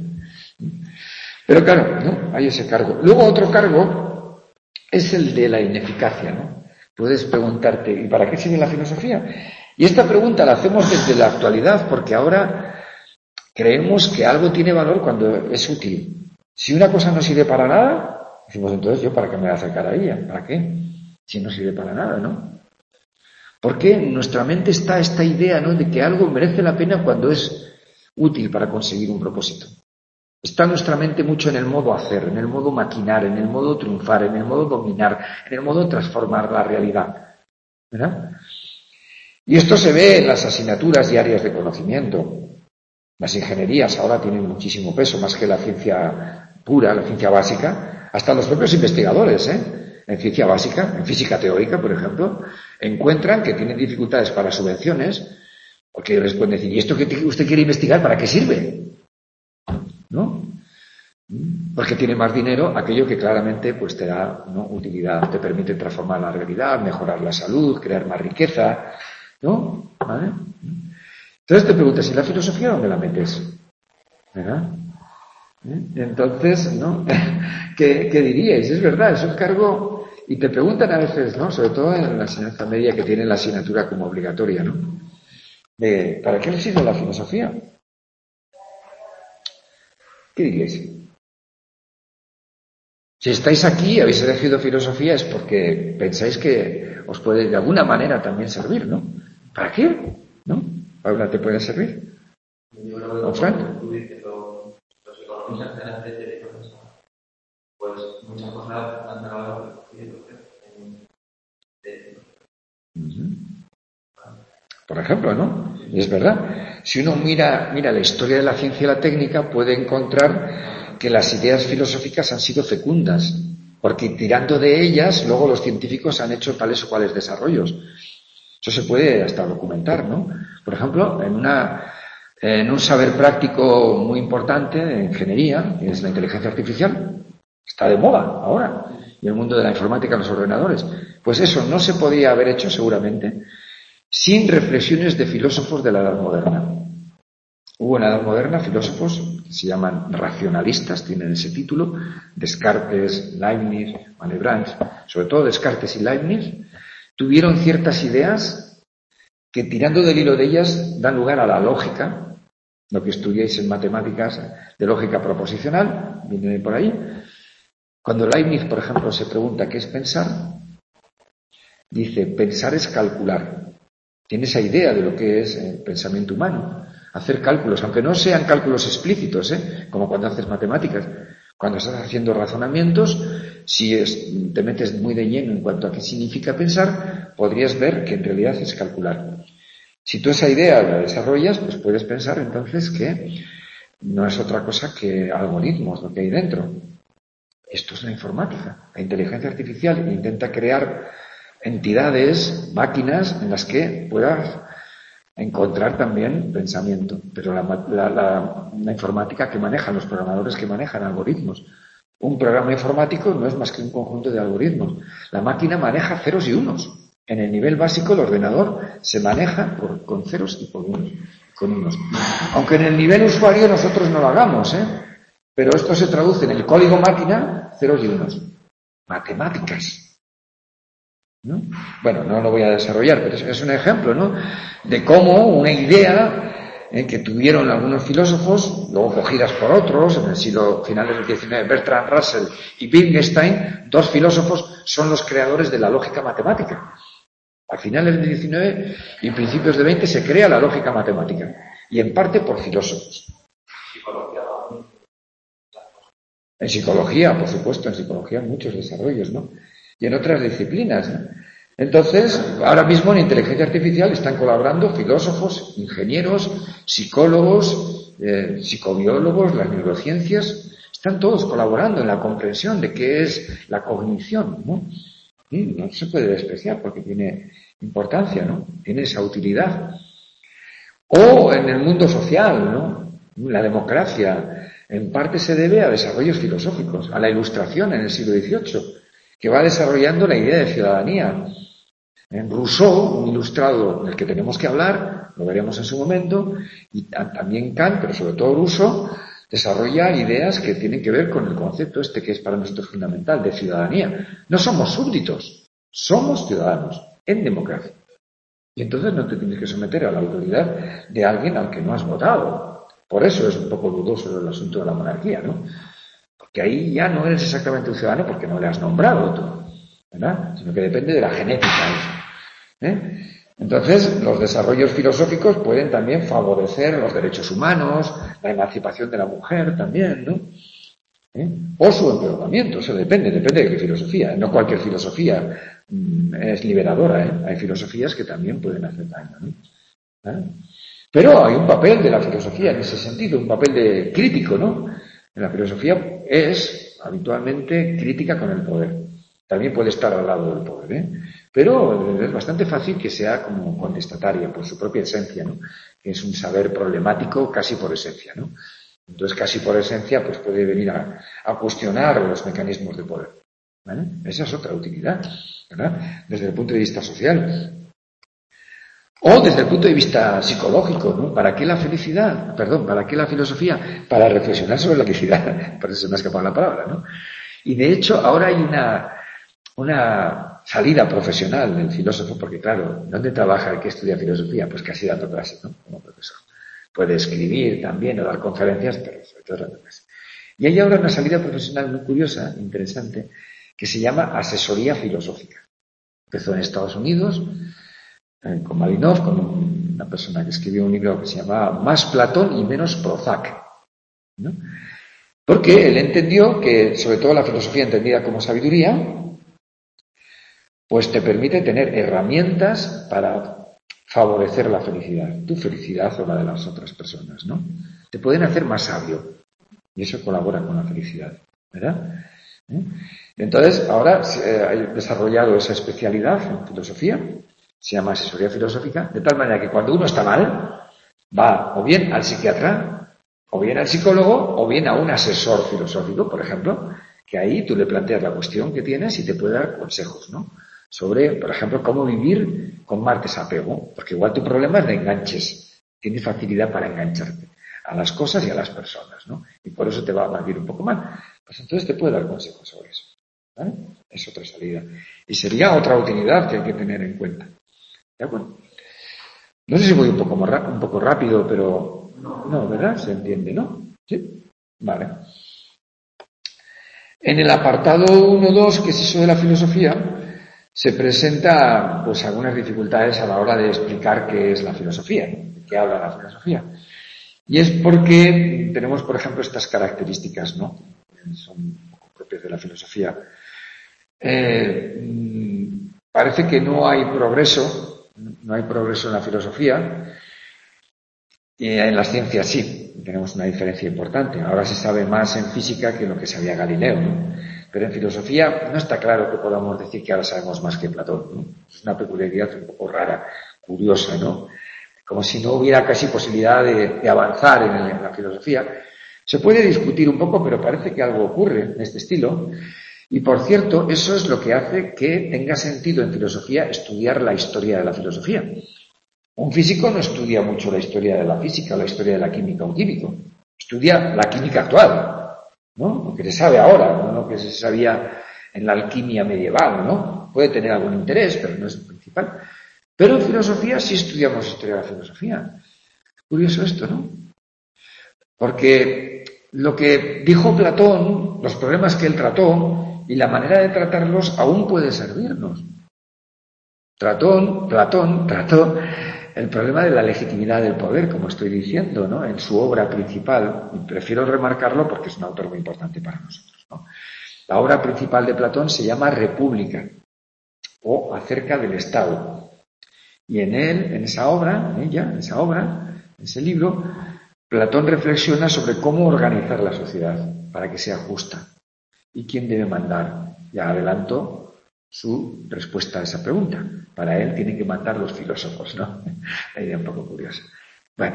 Pero claro, ¿no? Hay ese cargo. Luego otro cargo es el de la ineficacia, ¿no? Puedes preguntarte, ¿y para qué sirve la filosofía? Y esta pregunta la hacemos desde la actualidad, porque ahora creemos que algo tiene valor cuando es útil. Si una cosa no sirve para nada, decimos, entonces yo para qué me voy a acercar a ella, ¿para qué? Si no sirve para nada, ¿no? Porque en nuestra mente está esta idea, ¿no?, de que algo merece la pena cuando es útil para conseguir un propósito. Está nuestra mente mucho en el modo hacer, en el modo maquinar, en el modo triunfar, en el modo dominar, en el modo transformar la realidad, ¿verdad? Y esto se ve en las asignaturas diarias de conocimiento. Las ingenierías ahora tienen muchísimo peso, más que la ciencia pura, la ciencia básica. Hasta los propios investigadores, ¿eh?, en ciencia básica, en física teórica, por ejemplo, encuentran que tienen dificultades para subvenciones, porque les pueden decir, ¿y esto que usted quiere investigar para qué sirve? ¿No? Porque tiene más dinero aquello que claramente pues te da, ¿no?, utilidad, te permite transformar la realidad, mejorar la salud, crear más riqueza, ¿no? ¿Vale? Entonces te preguntas, ¿y la filosofía dónde la metes? ¿Verdad? ¿Eh? Entonces, ¿no? ¿Qué, qué diríais? Es verdad, es un cargo, y te preguntan a veces, ¿no?, sobre todo en la enseñanza media que tiene la asignatura como obligatoria, ¿no?, de ¿para qué le sirve la filosofía? ¿Qué diríais? Si estáis aquí y habéis elegido filosofía es porque pensáis que os puede de alguna manera también servir, ¿no? ¿Para qué? ¿No? ¿Paula te puede servir? Yo creo que Frank? tú dices, los, los economistas de la de pues muchas cosas han acabado Por ejemplo, ¿no? Y es verdad. Si uno mira, mira la historia de la ciencia y la técnica, puede encontrar que las ideas filosóficas han sido fecundas, porque tirando de ellas, luego los científicos han hecho tales o cuales desarrollos. Eso se puede hasta documentar, ¿no? Por ejemplo, en una, en un saber práctico muy importante de ingeniería, que es la inteligencia artificial, está de moda ahora, y el mundo de la informática en los ordenadores. Pues eso no se podía haber hecho seguramente sin reflexiones de filósofos de la Edad Moderna. Hubo en la Edad Moderna filósofos que se llaman racionalistas, tienen ese título, Descartes, Leibniz, Malebranche, sobre todo Descartes y Leibniz, tuvieron ciertas ideas que, tirando del hilo de ellas, dan lugar a la lógica, lo que estudiáis en matemáticas de lógica proposicional, viene por ahí. Cuando Leibniz, por ejemplo, se pregunta qué es pensar, dice, pensar es calcular. Tiene esa idea de lo que es el pensamiento humano, hacer cálculos, aunque no sean cálculos explícitos, ¿eh? Como cuando haces matemáticas. Cuando estás haciendo razonamientos, si es, te metes muy de lleno en cuanto a qué significa pensar, podrías ver que en realidad es calcular. Si tú esa idea la desarrollas, pues puedes pensar entonces que no es otra cosa que algoritmos lo que hay dentro. Esto es la informática. La inteligencia artificial intenta crear entidades, máquinas, en las que puedas encontrar también pensamiento. Pero la, la, la, la informática que manejan, los programadores que manejan algoritmos. Un programa informático no es más que un conjunto de algoritmos. La máquina maneja ceros y unos. En el nivel básico, el ordenador se maneja por, con ceros y por unos, con unos. Aunque en el nivel usuario nosotros no lo hagamos, ¿eh? Pero esto se traduce en el código máquina, ceros y unos. Matemáticas. ¿No? Bueno, no lo voy a desarrollar, pero es un ejemplo, ¿no? De cómo una idea eh, que tuvieron algunos filósofos, luego cogidas por otros, en el siglo finales del diecinueve, Bertrand Russell y Wittgenstein, dos filósofos, son los creadores de la lógica matemática. A finales del diecinueve y principios del veinte se crea la lógica matemática, y en parte por filósofos. En psicología, por supuesto, en psicología muchos desarrollos, ¿no? Y en otras disciplinas, ¿no? Entonces, ahora mismo en inteligencia artificial están colaborando filósofos, ingenieros, psicólogos, eh, psicobiólogos, las neurociencias, están todos colaborando en la comprensión de qué es la cognición, ¿no? Y no se puede despreciar porque tiene importancia, ¿no? Tiene esa utilidad. O en el mundo social, ¿no? La democracia, en parte se debe a desarrollos filosóficos, a la Ilustración en el siglo dieciocho, que va desarrollando la idea de ciudadanía. En Rousseau, un ilustrado del que tenemos que hablar, lo veremos en su momento, y también Kant, pero sobre todo Rousseau, desarrolla ideas que tienen que ver con el concepto este que es para nosotros fundamental, de ciudadanía. No somos súbditos, somos ciudadanos, en democracia. Y entonces no te tienes que someter a la autoridad de alguien al que no has votado. Por eso es un poco dudoso el asunto de la monarquía, ¿no? Que ahí ya no eres exactamente un ciudadano porque no le has nombrado tú, ¿verdad? Sino que depende de la genética eso, ¿eh? Entonces, los desarrollos filosóficos pueden también favorecer los derechos humanos, la emancipación de la mujer también, ¿no? ¿Eh? O su empeoramiento, eso depende, depende de qué filosofía. No cualquier filosofía mmm, es liberadora, ¿eh? Hay filosofías que también pueden hacer daño, ¿no? ¿Eh? Pero hay un papel de la filosofía en ese sentido, un papel de crítico, ¿no? La filosofía es habitualmente crítica con el poder. También puede estar al lado del poder, ¿eh? Pero es bastante fácil que sea como contestataria por su propia esencia, ¿no? Que es un saber problemático casi por esencia, ¿no? Entonces, casi por esencia, pues puede venir a, a cuestionar los mecanismos de poder, ¿vale? Esa es otra utilidad, ¿verdad? Desde el punto de vista social. O desde el punto de vista psicológico, ¿no? ¿Para qué la felicidad? Perdón, ¿para qué la filosofía? Para reflexionar sobre la felicidad. Por eso se me ha escapado la palabra, ¿no? Y de hecho, ahora hay una, una salida profesional del filósofo, porque claro, ¿dónde trabaja el que estudia filosofía? Pues casi dando clases, ¿no? Como profesor. Puede escribir también o dar conferencias, pero sobre todo dando clases. Y hay ahora una salida profesional muy curiosa, interesante, que se llama asesoría filosófica. Empezó en Estados Unidos, con Malinov, con una persona que escribió un libro que se llamaba Más Platón y menos Prozac, ¿no? Porque él entendió que, sobre todo la filosofía entendida como sabiduría, pues te permite tener herramientas para favorecer la felicidad, tu felicidad o la de las otras personas, ¿no? Te pueden hacer más sabio. Y eso colabora con la felicidad, ¿verdad? ¿Eh? Entonces, ahora eh, he desarrollado esa especialidad en filosofía, se llama asesoría filosófica, de tal manera que cuando uno está mal, va o bien al psiquiatra, o bien al psicólogo, o bien a un asesor filosófico, por ejemplo, que ahí tú le planteas la cuestión que tienes y te puede dar consejos, ¿no? Sobre, por ejemplo, cómo vivir con más desapego, porque igual tu problema es de enganches, tienes facilidad para engancharte a las cosas y a las personas, ¿no? Y por eso te va a ir un poco mal. Pues entonces te puede dar consejos sobre eso, ¿vale? Es otra salida. Y sería otra utilidad que hay que tener en cuenta. ¿De acuerdo? No sé si voy un poco, más rápido, un poco rápido, pero no, ¿verdad? Se entiende, ¿no? ¿Sí? Vale. En el apartado uno dos, que es eso de la filosofía, se presenta pues algunas dificultades a la hora de explicar qué es la filosofía, de qué habla la filosofía. Y es porque tenemos, por ejemplo, estas características, ¿no? Son propias de la filosofía. Eh, parece que no hay progreso, no hay progreso en la filosofía, y en las ciencias sí, tenemos una diferencia importante. Ahora se sabe más en física que lo que sabía Galileo, ¿no? Pero en filosofía no está claro que podamos decir que ahora sabemos más que Platón, ¿no? Es una peculiaridad un poco rara, curiosa, ¿no? Como si no hubiera casi posibilidad de, de avanzar en, el, en la filosofía. Se puede discutir un poco, pero parece que algo ocurre en este estilo. Y por cierto, eso es lo que hace que tenga sentido en filosofía estudiar la historia de la filosofía. Un físico no estudia mucho la historia de la física o la historia de la química, un químico. Estudia la química actual, ¿no? Lo que se sabe ahora, no lo que se sabía en la alquimia medieval, ¿no? Puede tener algún interés, pero no es el principal. Pero en filosofía sí estudiamos historia de la filosofía. Es curioso esto, ¿no? Porque lo que dijo Platón, los problemas que él trató y la manera de tratarlos aún puede servirnos. Platón, Platón trató el problema de la legitimidad del poder, como estoy diciendo, ¿no? En su obra principal, y prefiero remarcarlo porque es un autor muy importante para nosotros, ¿no? La obra principal de Platón se llama República, o Acerca del Estado. Y en él, en esa obra, en ella, en esa obra, en ese libro, Platón reflexiona sobre cómo organizar la sociedad para que sea justa y quién debe mandar. Ya adelanto su respuesta a esa pregunta. Para él tienen que mandar los filósofos, ¿no? La idea un poco curiosa. Bueno,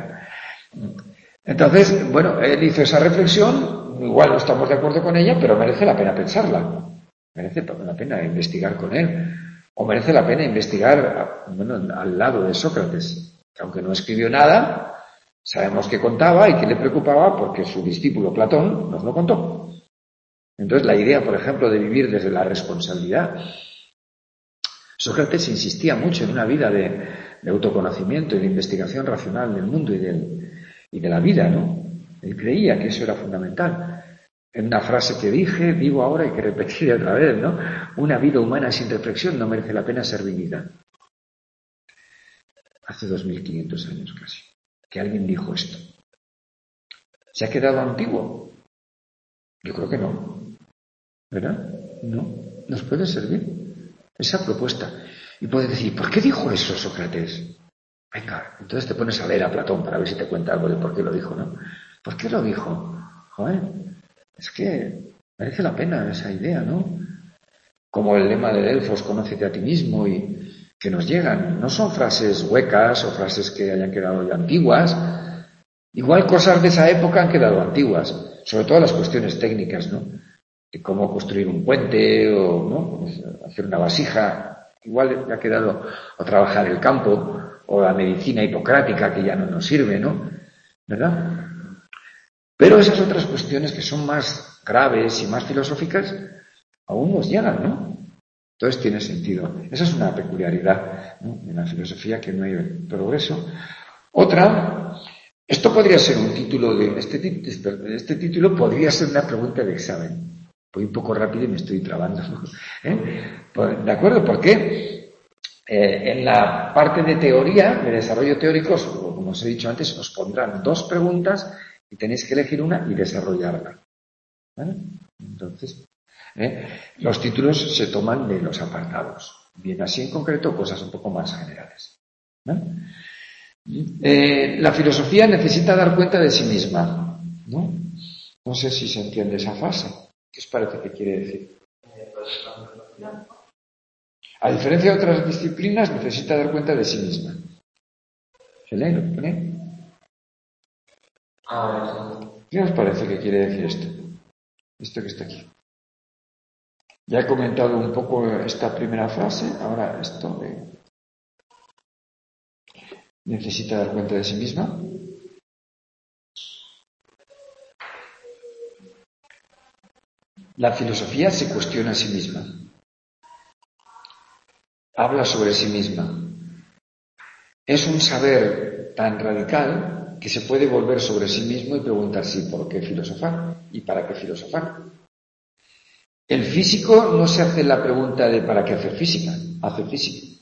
entonces, bueno, él hizo esa reflexión, igual no estamos de acuerdo con ella, pero merece la pena pensarla, merece la pena investigar con él, o merece la pena investigar, bueno, al lado de Sócrates, que aunque no escribió nada, sabemos qué contaba y qué le preocupaba porque su discípulo Platón nos lo contó. Entonces, la idea, por ejemplo, de vivir desde la responsabilidad. Sócrates insistía mucho en una vida de, de autoconocimiento y de investigación racional del mundo y, del, y de la vida, ¿no? Él creía que eso era fundamental. En una frase que dije, digo ahora, hay que repetir otra vez, ¿no? Una vida humana sin reflexión no merece la pena ser vivida. Hace dos mil quinientos años casi, que alguien dijo esto. ¿Se ha quedado antiguo? Yo creo que no. ¿Verdad? No. Nos puede servir esa propuesta. Y puedes decir, ¿por qué dijo eso Sócrates? Venga, entonces te pones a leer a Platón para ver si te cuenta algo de por qué lo dijo, ¿no? ¿Por qué lo dijo? Joder, es que merece la pena esa idea, ¿no? Como el lema de Delfos, conócete a ti mismo, y que nos llegan. No son frases huecas o frases que hayan quedado ya antiguas. Igual cosas de esa época han quedado antiguas, sobre todo las cuestiones técnicas, ¿no? De cómo construir un puente o, ¿no? Pues hacer una vasija. Igual ha quedado, o trabajar el campo, o la medicina hipocrática que ya no nos sirve, ¿no? ¿Verdad? Pero esas otras cuestiones que son más graves y más filosóficas aún nos llegan, ¿no? Entonces tiene sentido. Esa es una peculiaridad, ¿no?, en la filosofía, que no hay progreso. Otra, esto podría ser un título de este, este título podría ser una pregunta de examen. Voy un poco rápido y me estoy trabando, ¿eh? ¿De acuerdo? ¿Por qué? Eh, en la parte de teoría, de desarrollo teórico, como os he dicho antes, os pondrán dos preguntas y tenéis que elegir una y desarrollarla, ¿vale? Entonces, ¿eh? los títulos se toman de los apartados, bien así en concreto, cosas un poco más generales, ¿vale? Eh, la filosofía necesita dar cuenta de sí misma, ¿no? No sé si se entiende esa frase. ¿Qué os parece que quiere decir? A diferencia de otras disciplinas, necesita dar cuenta de sí misma. ¿Se lee? ¿Lo pone? ¿Qué os parece que quiere decir esto? Esto que está aquí. Ya he comentado un poco esta primera frase, ahora esto de necesita dar cuenta de sí misma. La filosofía se cuestiona a sí misma. Habla sobre sí misma. Es un saber tan radical que se puede volver sobre sí mismo y preguntarse ¿por qué filosofar? ¿Y para qué filosofar? El físico no se hace la pregunta de ¿para qué hacer física? Hace física.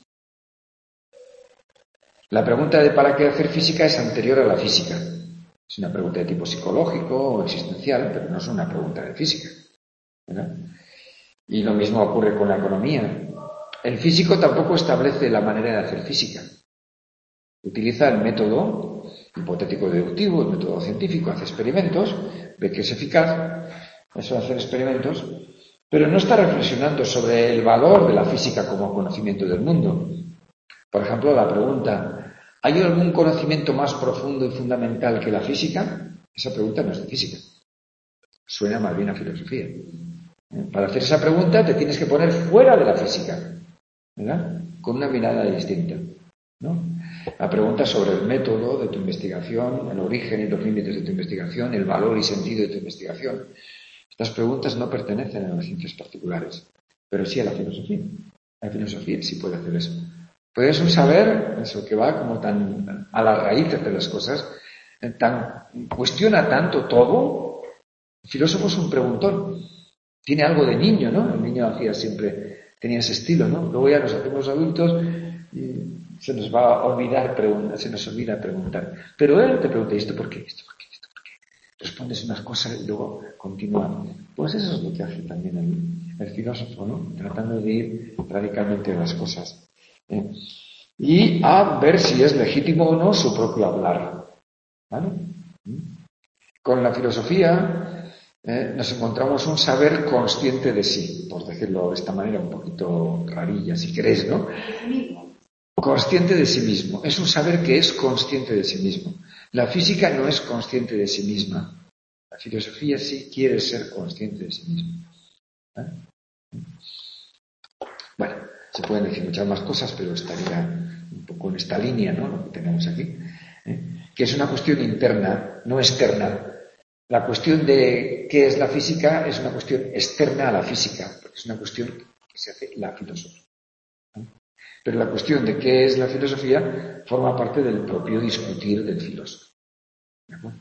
La pregunta de ¿para qué hacer física? Es anterior a la física. Es una pregunta de tipo psicológico o existencial, pero no es una pregunta de física, ¿verdad? Y lo mismo ocurre con la economía. El físico tampoco establece la manera de hacer física. Utiliza el método hipotético deductivo, el método científico, hace experimentos, ve que es eficaz, eso de hacer experimentos, pero no está reflexionando sobre el valor de la física como conocimiento del mundo. Por ejemplo, la pregunta, ¿hay algún conocimiento más profundo y fundamental que la física? Esa pregunta no es de física. Suena más bien a filosofía. Para hacer esa pregunta te tienes que poner fuera de la física, ¿verdad? Con una mirada distinta, ¿no? La pregunta sobre el método de tu investigación, el origen y los límites de tu investigación, el valor y sentido de tu investigación. Estas preguntas no pertenecen a las ciencias particulares, pero sí a la filosofía. La filosofía sí puede hacer eso. Puede ser un saber, eso que va como tan a las raíces de las cosas, tan cuestiona tanto todo. El filósofo es un preguntón. Tiene algo de niño, ¿no? El niño hacía siempre, tenía ese estilo, ¿no? Luego ya nos hacemos adultos y se nos va a olvidar preguntar, se nos olvida preguntar. Pero él te pregunta, ¿y esto por qué? ¿Esto por qué? ¿Esto por qué? Respondes unas cosas y luego continúa. Pues eso es lo que hace también el, el filósofo, ¿no? Tratando de ir radicalmente a las cosas. ¿eh? Y a ver si es legítimo o no su propio hablar. ¿Vale? Con la filosofía Eh, nos encontramos un saber consciente de sí, por decirlo de esta manera un poquito rarilla, si queréis, ¿no? Consciente de sí mismo. Es un saber que es consciente de sí mismo. La física no es consciente de sí misma. La filosofía sí quiere ser consciente de sí misma. ¿Eh? Bueno, se pueden decir muchas más cosas, pero estaría un poco en esta línea, ¿no? Lo que tenemos aquí. ¿Eh? Que es una cuestión interna, no externa. La cuestión de qué es la física es una cuestión externa a la física, porque es una cuestión que se hace la filosofía. Pero la cuestión de qué es la filosofía forma parte del propio discutir del filósofo. ¿De acuerdo?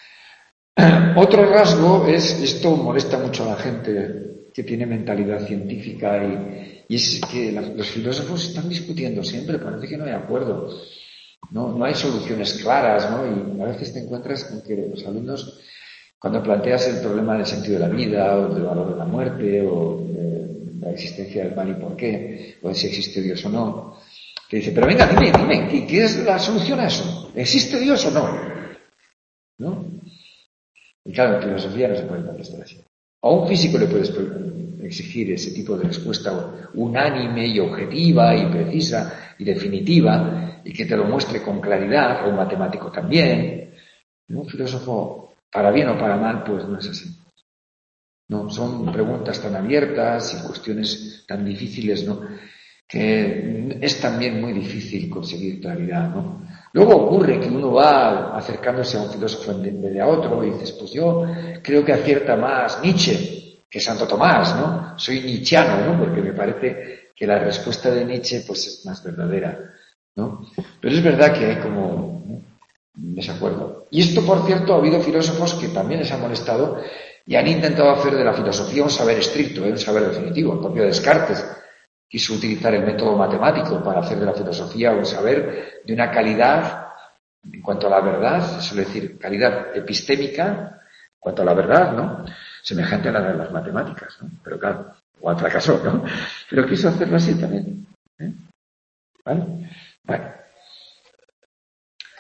Otro rasgo es, esto molesta mucho a la gente que tiene mentalidad científica y, y es que la, los filósofos están discutiendo siempre, parece que no hay acuerdo, no, no hay soluciones claras, ¿no? Y a veces te encuentras con que los alumnos, cuando planteas el problema del sentido de la vida, o del valor de la muerte, o de la existencia del mal y por qué, o de si existe Dios o no, te dice, pero venga, dime, dime, ¿qué, qué es la solución a eso? ¿Existe Dios o no? ¿No? Y claro, en filosofía no se puede contestar así. A un físico le puedes exigir ese tipo de respuesta unánime y objetiva y precisa y definitiva, y que te lo muestre con claridad, o un matemático también. Un filósofo, para bien o para mal, pues no es así. No, son preguntas tan abiertas y cuestiones tan difíciles, ¿no? Que es también muy difícil conseguir claridad, ¿no? Luego ocurre que uno va acercándose a un filósofo en vez de a otro y dices, pues yo creo que acierta más Nietzsche que Santo Tomás, ¿no? Soy nietzscheano, ¿no? Porque me parece que la respuesta de Nietzsche pues es más verdadera, ¿no? Pero es verdad que hay como desacuerdo. Y esto, por cierto, ha habido filósofos que también les ha molestado y han intentado hacer de la filosofía un saber estricto, ¿eh? Un saber definitivo. El propio Descartes quiso utilizar el método matemático para hacer de la filosofía un saber de una calidad, en cuanto a la verdad, se suele decir calidad epistémica, en cuanto a la verdad, ¿no? Semejante a la de las matemáticas, ¿no? Pero claro, igual fracasó, ¿no? Pero quiso hacerlo así también. ¿eh? ¿Vale? Bueno.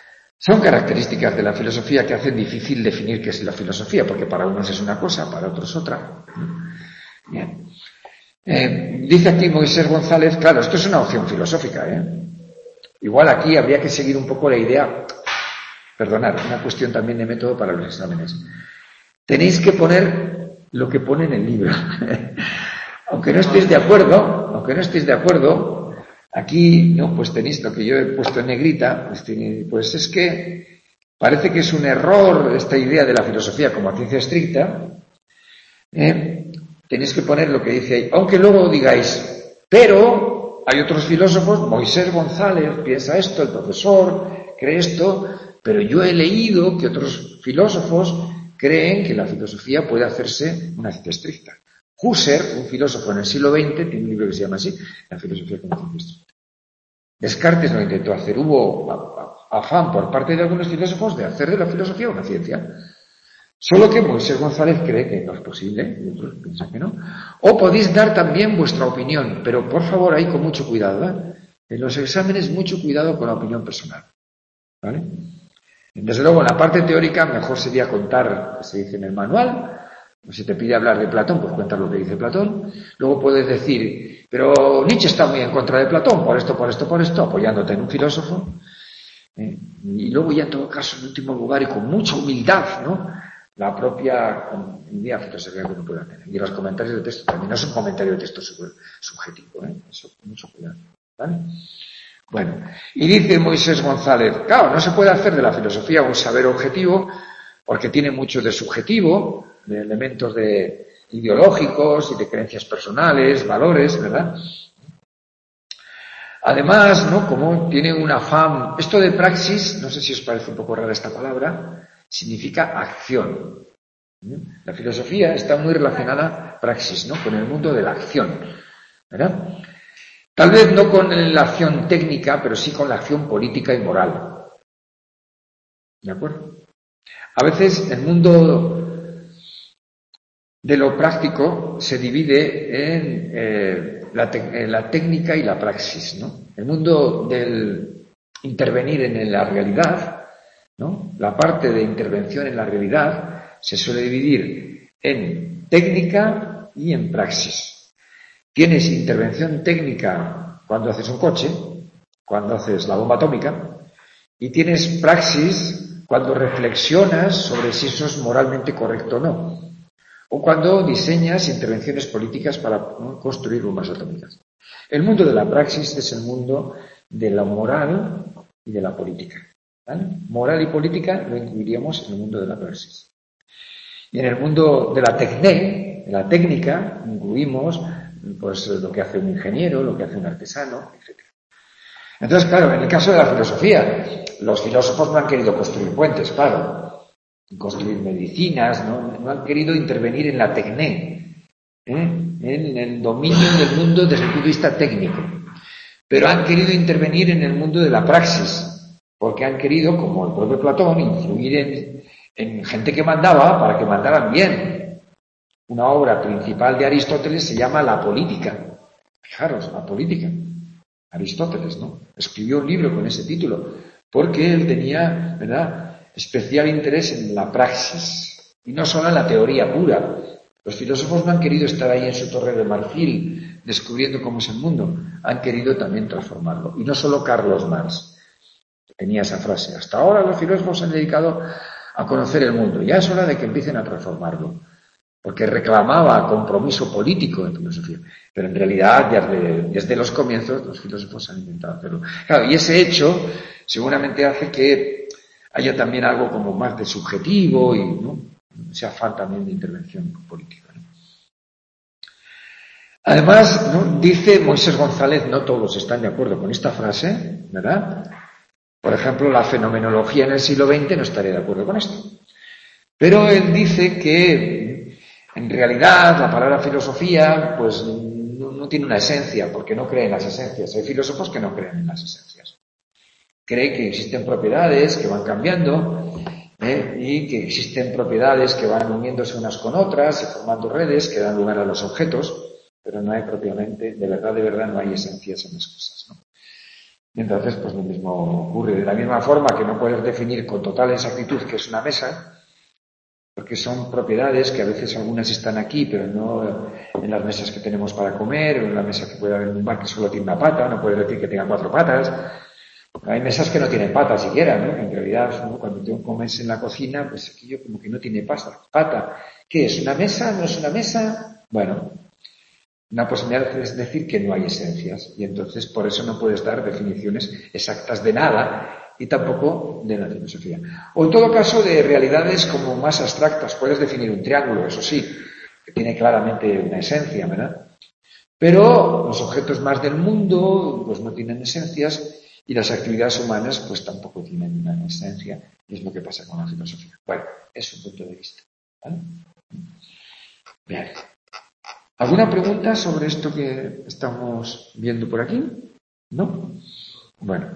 Son características de la filosofía que hacen difícil definir qué es la filosofía, porque para unos es una cosa, para otros otra. Bien. Eh, dice aquí Moisés González, claro, esto es una opción filosófica, ¿eh? Igual aquí habría que seguir un poco la idea, perdonad, una cuestión también de método para los exámenes. Tenéis que poner lo que pone en el libro. Aunque no estéis de acuerdo, aunque no estéis de acuerdo, aquí, no, pues tenéis lo que yo he puesto en negrita, pues es que parece que es un error esta idea de la filosofía como ciencia estricta. ¿eh? Tenéis que poner lo que dice ahí, aunque luego digáis, pero hay otros filósofos, Moisés González piensa esto, el profesor cree esto, pero yo he leído que otros filósofos creen que la filosofía puede hacerse una ciencia estricta. Husserl, un filósofo en el siglo veinte, tiene un libro que se llama así, La filosofía como ciencia estricta. Descartes lo intentó hacer. Hubo afán por parte de algunos filósofos de hacer de la filosofía una ciencia. Solo que Moisés González cree que no es posible, y otros piensan que no. O podéis dar también vuestra opinión, pero por favor ahí con mucho cuidado, ¿eh? En los exámenes mucho cuidado con la opinión personal, ¿vale? Desde luego en la parte teórica mejor sería contar lo que se dice en el manual. Si te pide hablar de Platón, pues cuentas lo que dice Platón. Luego puedes decir, pero Nietzsche está muy en contra de Platón, por esto, por esto, por esto, apoyándote en un filósofo. ¿eh? Y luego ya en todo caso, en último lugar y con mucha humildad, ¿no? La propia idea filosófica que uno pueda tener. Y los comentarios de texto también. No es un comentario de texto subjetivo, ¿eh? Eso, con mucho cuidado. ¿Vale? Bueno, y dice Moisés González, claro, no se puede hacer de la filosofía un saber objetivo porque tiene mucho de subjetivo, de elementos de ideológicos y de creencias personales, valores, ¿verdad? Además, ¿no? Como tiene un afán, esto de praxis, no sé si os parece un poco rara esta palabra, significa acción. La filosofía está muy relacionada, praxis, ¿no? Con el mundo de la acción, ¿verdad? Tal vez no con la acción técnica, pero sí con la acción política y moral. ¿De acuerdo? A veces el mundo de lo práctico se divide en, eh, la, te- en la técnica y la praxis, ¿no? El mundo del intervenir en la realidad, ¿no? La parte de intervención en la realidad se suele dividir en técnica y en praxis. Tienes intervención técnica cuando haces un coche, cuando haces la bomba atómica, y tienes praxis cuando reflexionas sobre si eso es moralmente correcto o no, o cuando diseñas intervenciones políticas para ¿no? construir bombas atómicas. El mundo de la praxis es el mundo de la moral y de la política. ¿Vale? Moral y política lo incluiríamos en el mundo de la praxis. Y en el mundo de la tecné, de la técnica, incluimos pues lo que hace un ingeniero, lo que hace un artesano, etcétera. Entonces, claro, en el caso de la filosofía, los filósofos no han querido construir puentes, claro, construir medicinas, no, no han querido intervenir en la tecné, ¿eh? en el dominio del mundo desde el punto de vista técnico, pero han querido intervenir en el mundo de la praxis, porque han querido, como el propio Platón, influir en, en gente que mandaba para que mandaran bien. Una obra principal de Aristóteles se llama La Política. Fijaros, La Política. Aristóteles, ¿no? Escribió un libro con ese título, porque él tenía, ¿verdad?, especial interés en la praxis, y no solo en la teoría pura. Los filósofos no han querido estar ahí en su torre de marfil, descubriendo cómo es el mundo. Han querido también transformarlo. Y no solo Carlos Marx tenía esa frase. Hasta ahora los filósofos se han dedicado a conocer el mundo. Ya es hora de que empiecen a transformarlo. Porque reclamaba compromiso político en filosofía. Pero en realidad, desde, desde los comienzos, los filósofos han intentado hacerlo. Claro, y ese hecho seguramente hace que haya también algo como más de subjetivo y ¿no? ese afán también de intervención política. ¿no? Además, ¿no? dice Moisés González, no todos están de acuerdo con esta frase, ¿verdad? Por ejemplo, la fenomenología en el siglo veinte no estaría de acuerdo con esto. Pero él dice que en realidad, la palabra filosofía, pues, no, no tiene una esencia, porque no cree en las esencias. Hay filósofos que no creen en las esencias. Cree que existen propiedades que van cambiando, ¿eh? y que existen propiedades que van uniéndose unas con otras y formando redes que dan lugar a los objetos, pero no hay propiamente, de verdad, de verdad, no hay esencias en las cosas, ¿no? Y entonces, pues lo mismo ocurre. De la misma forma que no puedes definir con total exactitud qué es una mesa, porque son propiedades que a veces algunas están aquí, pero no en las mesas que tenemos para comer, o en la mesa que puede haber en un bar que solo tiene una pata, no puedes decir que tenga cuatro patas. Hay mesas que no tienen patas siquiera, ¿no? En realidad, ¿no? Cuando tú comes en la cocina, pues aquello como que no tiene pasta. Pata. ¿Qué es? ¿Una mesa? ¿No es una mesa? Bueno, una posibilidad es decir que no hay esencias, y entonces por eso no puedes dar definiciones exactas de nada y tampoco de la filosofía. O en todo caso de realidades como más abstractas. Puedes definir un triángulo, eso sí, que tiene claramente una esencia, ¿verdad? Pero los objetos más del mundo pues no tienen esencias, y las actividades humanas pues tampoco tienen una esencia, y es lo que pasa con la filosofía. Bueno, es un punto de vista, ¿vale? Bien. ¿Alguna pregunta sobre esto que estamos viendo por aquí? ¿No? Bueno.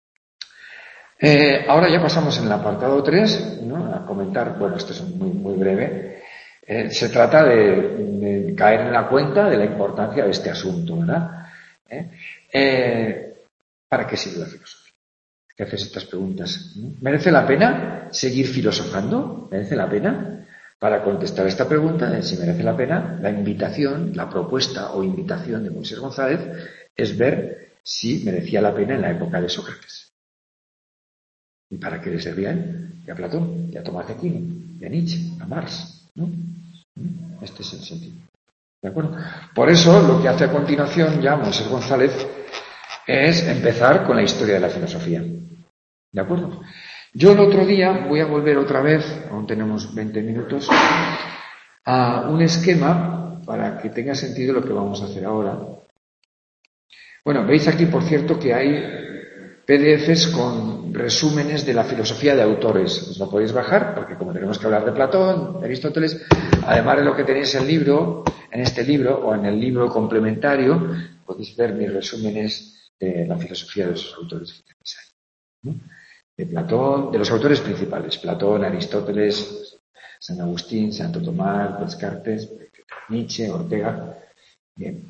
Eh, ahora ya pasamos en el apartado tres, ¿no? A comentar, bueno, esto es muy, muy breve. Eh, se trata de, de caer en la cuenta de la importancia de este asunto, ¿verdad? ¿Eh? Eh, ¿Para qué sirve la filosofía? ¿Qué haces estas preguntas? ¿Merece la pena seguir filosofando? ¿Merece la pena? Para contestar esta pregunta de si merece la pena, la invitación, la propuesta o invitación de Moisés González es ver si merecía la pena en la época de Sócrates. ¿Y para qué le servía él? Y a Platón, y a Tomás de Aquino, y a Nietzsche, a Marx, ¿no? Este es el sentido. ¿De acuerdo? Por eso, lo que hace a continuación ya Moisés González es empezar con la historia de la filosofía. ¿De acuerdo? Yo el otro día voy a volver otra vez, aún tenemos veinte minutos, a un esquema para que tenga sentido lo que vamos a hacer ahora. Bueno, veis aquí, por cierto, que hay P D Efes con resúmenes de la filosofía de autores. Os lo podéis bajar, porque como tenemos que hablar de Platón, de Aristóteles, además de lo que tenéis en el libro, en este libro o en el libro complementario, podéis ver mis resúmenes de la filosofía de esos autores que tenéis ahí, ¿no? De Platón, de los autores principales, Platón, Aristóteles, San Agustín, Santo Tomás, Descartes, Nietzsche, Ortega. Bien.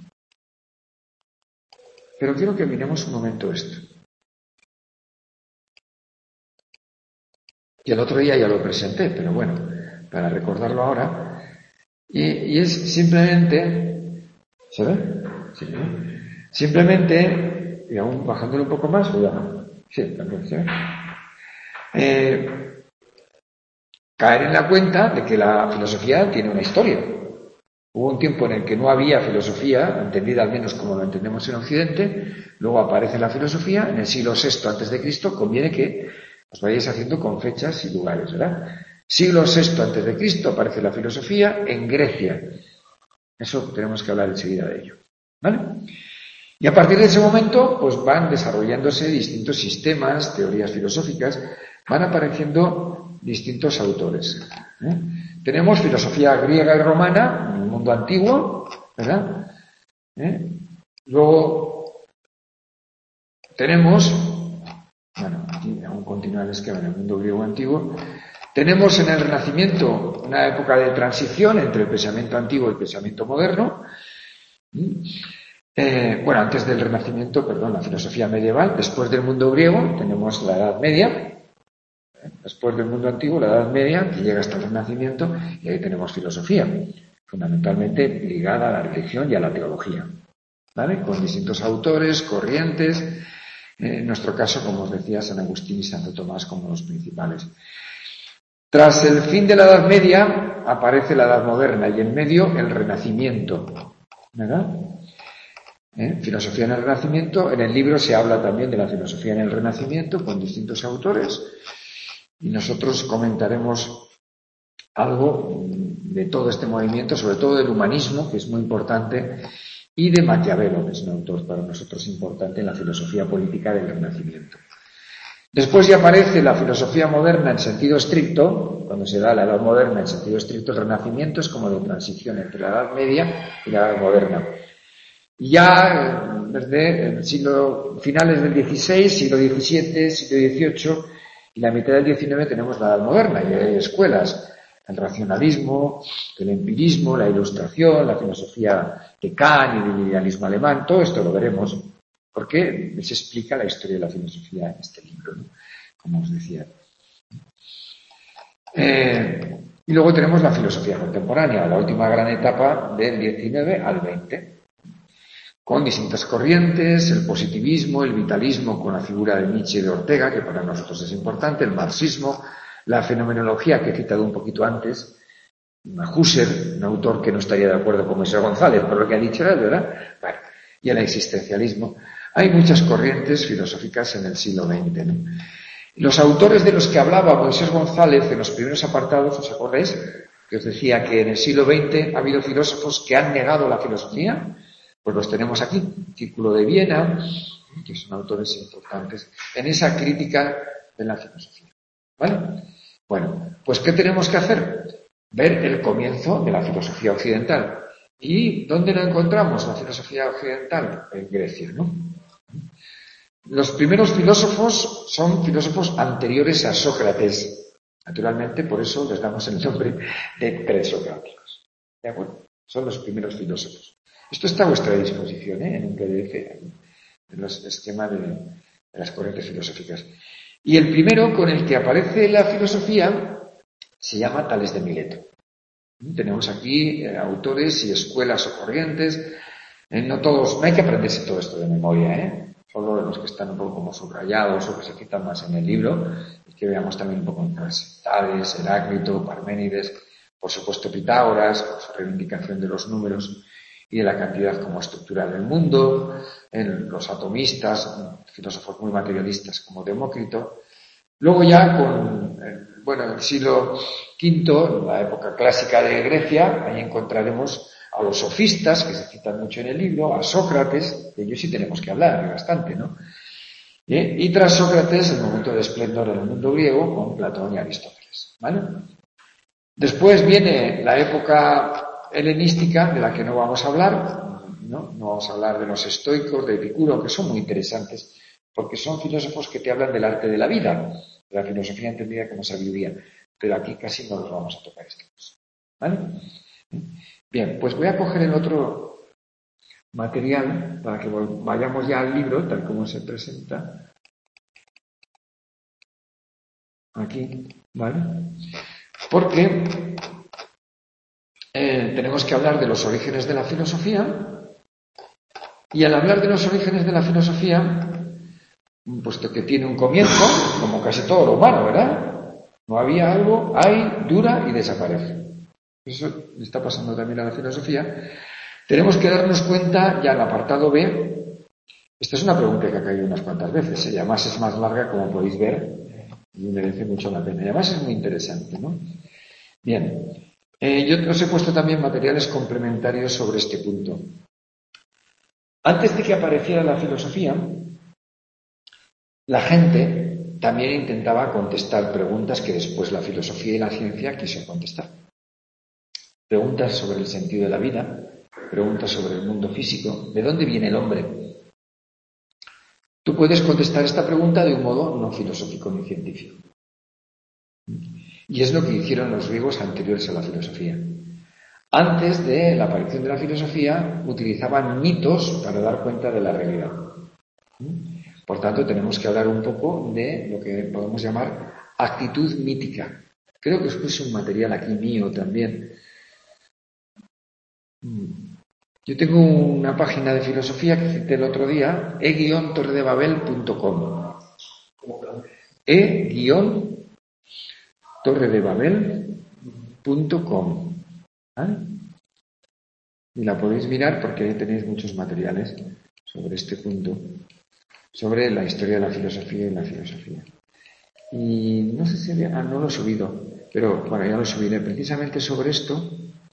Pero quiero que miremos un momento esto. Y el otro día ya lo presenté, pero bueno, para recordarlo ahora. Y, y es simplemente, ¿se ve? Sí, ¿no? Simplemente, y aún bajándolo un poco más, cuidado. Sí, también se ve. Eh, caer en la cuenta de que la filosofía tiene una historia. Hubo un tiempo en el que no había filosofía, entendida al menos como lo entendemos en Occidente. Luego aparece la filosofía en el siglo sexto antes de Cristo. Conviene que os vayáis haciendo con fechas y lugares, ¿verdad? Siglo sexto antes de Cristo aparece la filosofía en Grecia. Eso tenemos que hablar enseguida de ello, ¿vale? Y a partir de ese momento, pues van desarrollándose distintos sistemas, teorías filosóficas, van apareciendo distintos autores, ¿eh? Tenemos filosofía griega y romana en el mundo antiguo, ¿verdad? ¿Eh? Luego tenemos, bueno, aquí aún continúa el esquema en el mundo griego antiguo, tenemos en el Renacimiento una época de transición entre el pensamiento antiguo y el pensamiento moderno. Eh, bueno, antes del Renacimiento, perdón, la filosofía medieval. Después del mundo griego tenemos la Edad Media. Después del mundo antiguo, la Edad Media, que llega hasta el Renacimiento, y ahí tenemos filosofía, fundamentalmente ligada a la religión y a la teología, ¿vale? Con distintos autores, corrientes, en nuestro caso, como os decía, San Agustín y Santo Tomás como los principales. Tras el fin de la Edad Media, aparece la Edad Moderna, y en medio el Renacimiento, ¿verdad? ¿Eh? Filosofía en el Renacimiento. En el libro se habla también de la filosofía en el Renacimiento con distintos autores, y nosotros comentaremos algo de todo este movimiento, sobre todo del humanismo, que es muy importante, y de Maquiavelo, que es un autor para nosotros importante en la filosofía política del Renacimiento. Después ya aparece la filosofía moderna en sentido estricto. Cuando se da la Edad Moderna en sentido estricto, el Renacimiento es como de transición entre la Edad Media y la Edad Moderna. Y ya desde el siglo, finales del dieciséis, siglo diecisiete, siglo dieciocho y la mitad del diecinueve tenemos la Edad Moderna, y hay escuelas, el racionalismo, el empirismo, la ilustración, la filosofía de Kant y el idealismo alemán. Todo esto lo veremos Porque se explica la historia de la filosofía en este libro, ¿no? Como os decía. Eh, y luego tenemos la filosofía contemporánea, la última gran etapa del diecinueve al veinte, con distintas corrientes, el positivismo, el vitalismo con la figura de Nietzsche y de Ortega, que para nosotros es importante, el marxismo, la fenomenología que he citado un poquito antes, Husserl, un autor que no estaría de acuerdo con Moisés González, por lo que ha dicho él, ¿verdad? Bueno, y el existencialismo. Hay muchas corrientes filosóficas en el siglo veinte, ¿no? Los autores de los que hablaba Moisés González en los primeros apartados, ¿os acordáis? Que os decía que en el siglo veinte ha habido filósofos que han negado la filosofía, pues los tenemos aquí. Círculo de Viena, que son autores importantes en esa crítica de la filosofía. ¿Vale? Bueno, pues ¿qué tenemos que hacer? Ver el comienzo de la filosofía occidental. ¿Y dónde la encontramos, la filosofía occidental? En Grecia, ¿no? Los primeros filósofos son filósofos anteriores a Sócrates. Naturalmente, por eso les damos el nombre de presocráticos. ¿De acuerdo? Son los primeros filósofos. Esto está a vuestra disposición, ¿eh? En un P D F, en el esquema de, de las corrientes filosóficas. Y el primero con el que aparece la filosofía se llama Tales de Mileto. Tenemos aquí eh, autores y escuelas o corrientes. Eh, no todos, no hay que aprenderse todo esto de memoria, ¿eh? Solo los que están un poco como subrayados o que se citan más en el libro, y que veamos también un poco en Tales, Heráclito, Parménides, por supuesto Pitágoras, con su reivindicación de los números y de la cantidad como estructura del mundo, en los atomistas, filósofos muy materialistas como Demócrito. Luego ya con, bueno, el siglo quinto, la época clásica de Grecia, ahí encontraremos a los sofistas, que se citan mucho en el libro, a Sócrates, de ellos sí tenemos que hablar bastante, ¿no? ¿Eh? Y tras Sócrates, el momento de esplendor del mundo griego, con Platón y Aristóteles, ¿vale? Después viene la época helenística, de la que no vamos a hablar, ¿no? No vamos a hablar de los estoicos, de Epicuro, que son muy interesantes, porque son filósofos que te hablan del arte de la vida, de la filosofía entendida como sabiduría, pero aquí casi no los vamos a tocar esta cosa, ¿vale? Bien, pues voy a coger el otro material para que vayamos ya al libro, tal como se presenta aquí, ¿vale? Porque eh, tenemos que hablar de los orígenes de la filosofía, y al hablar de los orígenes de la filosofía, puesto que tiene un comienzo, como casi todo lo humano, ¿verdad? No había algo, hay, dura y desaparece. Eso le está pasando también a la filosofía. Tenemos que darnos cuenta, ya en el apartado B, esta es una pregunta que ha caído unas cuantas veces, y además es más larga, como podéis ver, y merece mucho la pena. Y además es muy interesante, ¿no? Bien, eh, yo os he puesto también materiales complementarios sobre este punto. Antes de que apareciera la filosofía, la gente también intentaba contestar preguntas que después la filosofía y la ciencia quiso contestar. Preguntas sobre el sentido de la vida, preguntas sobre el mundo físico, ¿de dónde viene el hombre? Tú puedes contestar esta pregunta de un modo no filosófico ni científico. Y es lo que hicieron los griegos anteriores a la filosofía. Antes de la aparición de la filosofía, utilizaban mitos para dar cuenta de la realidad. Por tanto, tenemos que hablar un poco de lo que podemos llamar actitud mítica. Creo que os puse un material aquí mío también. Yo tengo una página de filosofía que cité el otro día, e guion torre de babel punto com. e guion torre de babel punto com. ¿Vale? Y la podéis mirar porque ahí tenéis muchos materiales sobre este punto, sobre la historia de la filosofía y la filosofía. Y no sé si había, ah, no lo he subido, pero bueno, ya lo subiré precisamente sobre esto.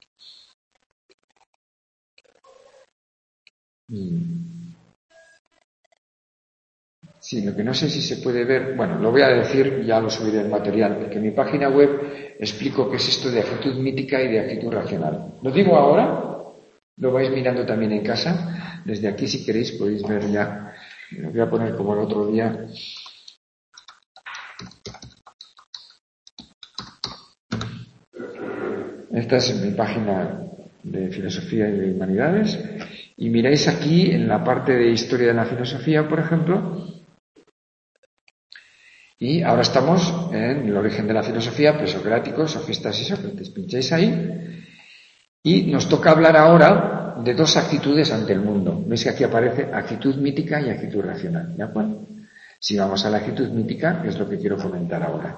Sí, lo que no sé si se puede ver, bueno, lo voy a decir, ya lo subiré el material, porque en mi página web explico qué es esto de actitud mítica y de actitud racional. Lo digo ahora, lo vais mirando también en casa, desde aquí si queréis podéis ver ya, lo voy a poner como el otro día. Esta es mi página de filosofía y de humanidades, Y miráis aquí en la parte de historia de la filosofía, por ejemplo, y ahora estamos en el origen de la filosofía, presocráticos, sofistas y Sócrates. Pincháis ahí y nos toca hablar ahora de dos actitudes ante el mundo. Veis que aquí aparece actitud mítica y actitud racional, ¿de acuerdo? Si vamos a la actitud mítica, que es lo que quiero comentar ahora.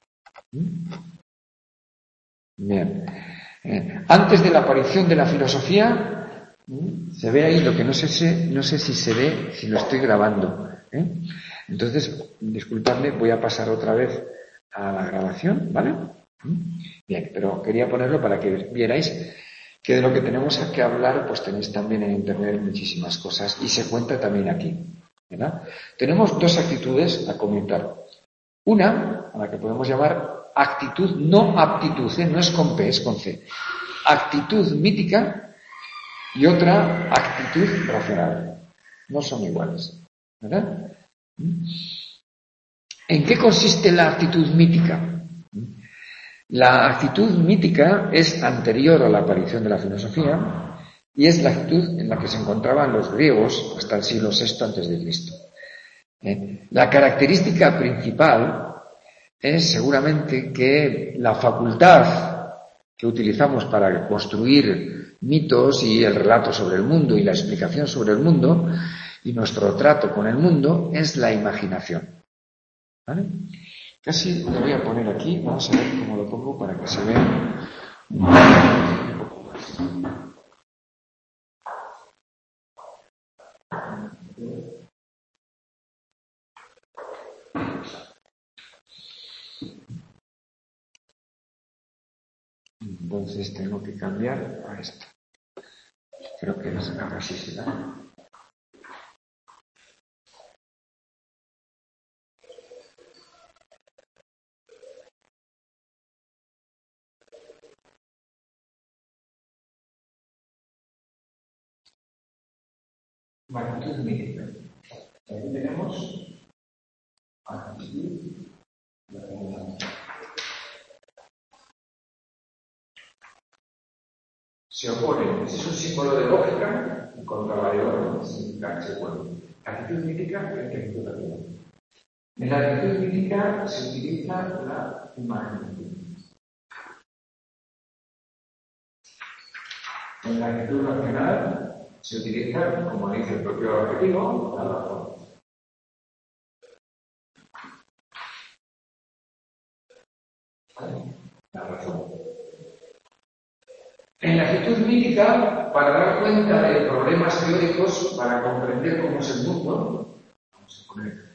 Bien. Eh, antes de la aparición de la filosofía, se ve ahí lo que no sé, si, no sé si se ve, si lo estoy grabando. ¿eh? Entonces, disculpadme, voy a pasar otra vez a la grabación, ¿vale? Bien, pero quería ponerlo para que vierais que de lo que tenemos que hablar, pues tenéis también en Internet muchísimas cosas y se cuenta también aquí, ¿verdad? Tenemos dos actitudes a comentar. Una, a la que podemos llamar actitud, no aptitud, ¿eh? No es con P, es con C. Actitud mítica y otra actitud racional. No son iguales, ¿verdad? ¿En qué consiste la actitud mítica? La actitud mítica es anterior a la aparición de la filosofía y es la actitud en la que se encontraban los griegos hasta el siglo sexto antes de Cristo. ¿Eh? La característica principal es seguramente que la facultad que utilizamos para construir mitos y el relato sobre el mundo y la explicación sobre el mundo y nuestro trato con el mundo es la imaginación. ¿Vale? Casi lo voy a poner aquí, vamos a ver cómo lo pongo para que se vea un poco más. Entonces tengo que cambiar a esto. Creo que ahora sí se da. Actitud mítica. Aquí tenemos actitud. Se opone, ese es un símbolo de lógica contra la de orden, significa que se opone. Actitud mítica frente a actitud racional. En la actitud mítica se utiliza la imaginación. En la actitud racional se utiliza, como dice el propio objetivo, la razón. La razón. En la actitud mítica, para dar cuenta de problemas teóricos, para comprender cómo es el mundo, vamos a poner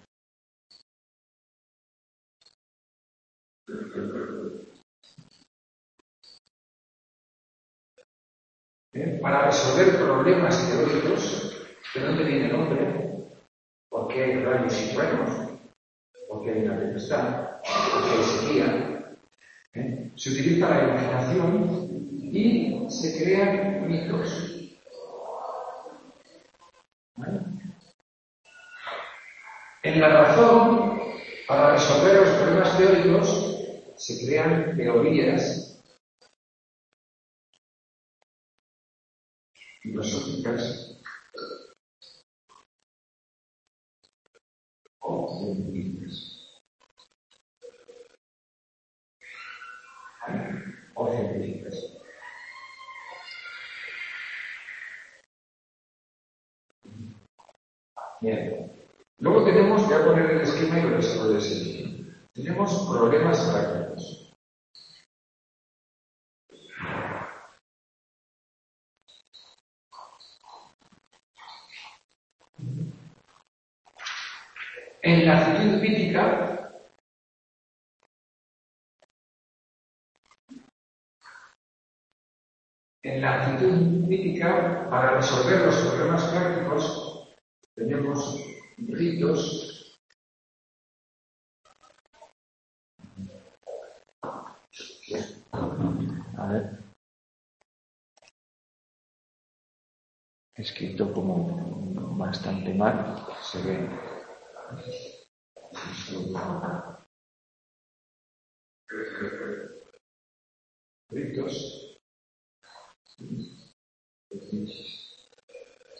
¿Eh? para resolver problemas teóricos, ¿de dónde viene el hombre? ¿Por qué hay rayos y truenos? ¿Por qué hay una tempestad? ¿Por qué hay sequía? ¿Eh? Se utiliza la imaginación y se crean mitos. ¿Vale? En la razón, para resolver los problemas teóricos, se crean teorías filosóficas o científicas. O científicas. Bien. Luego tenemos, voy a poner el esquema y lo desarrollo de ese. Tenemos problemas prácticos. En la actitud mítica, en la actitud mítica, para resolver los problemas prácticos, tenemos ritos. A ver. Escrito como bastante mal, se ve. Ritos.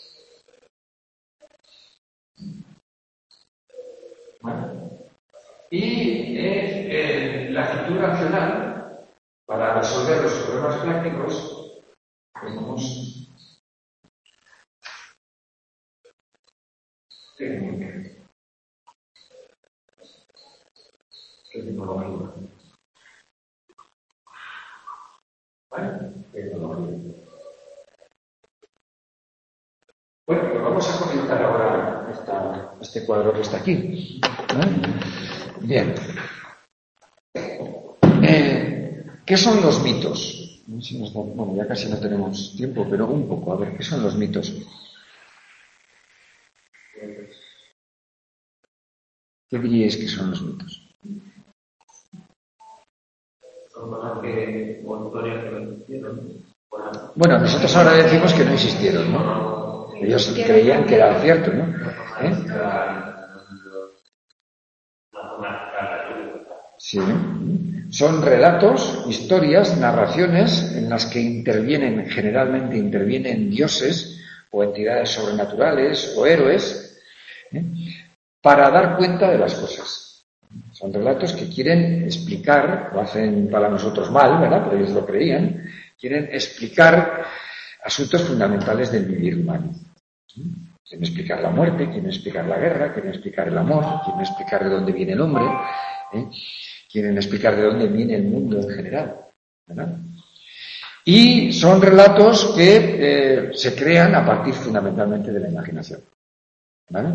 Y eh, eh, la actitud racional, para resolver los problemas prácticos, tenemos técnica. ¿Qué tecnología? ¿Vale? Tecnología. Bueno, pues vamos a comentar ahora esta, este cuadro que está aquí. ¿Eh? Bien. Eh, ¿Qué son los mitos? Si nos da, bueno, ya casi no tenemos tiempo, pero un poco. A ver, ¿qué son los mitos? ¿Qué diríais que son los mitos? Son cosas que, o historias que no existieron. Bueno, nosotros ahora decimos que no existieron, ¿no? Ellos creían que era cierto, ¿no? ¿Eh? Sí. Son relatos, historias, narraciones en las que intervienen, generalmente intervienen dioses o entidades sobrenaturales o héroes, ¿eh? Para dar cuenta de las cosas. Son relatos que quieren explicar, lo hacen para nosotros mal, ¿verdad? Pero ellos lo creían, quieren explicar asuntos fundamentales del vivir humano. Quieren explicar la muerte, quieren explicar la guerra, quieren explicar el amor, quieren explicar de dónde viene el hombre, ¿eh? Quieren explicar de dónde viene el mundo en general, ¿verdad? Y son relatos que eh, se crean a partir fundamentalmente de la imaginación, ¿vale?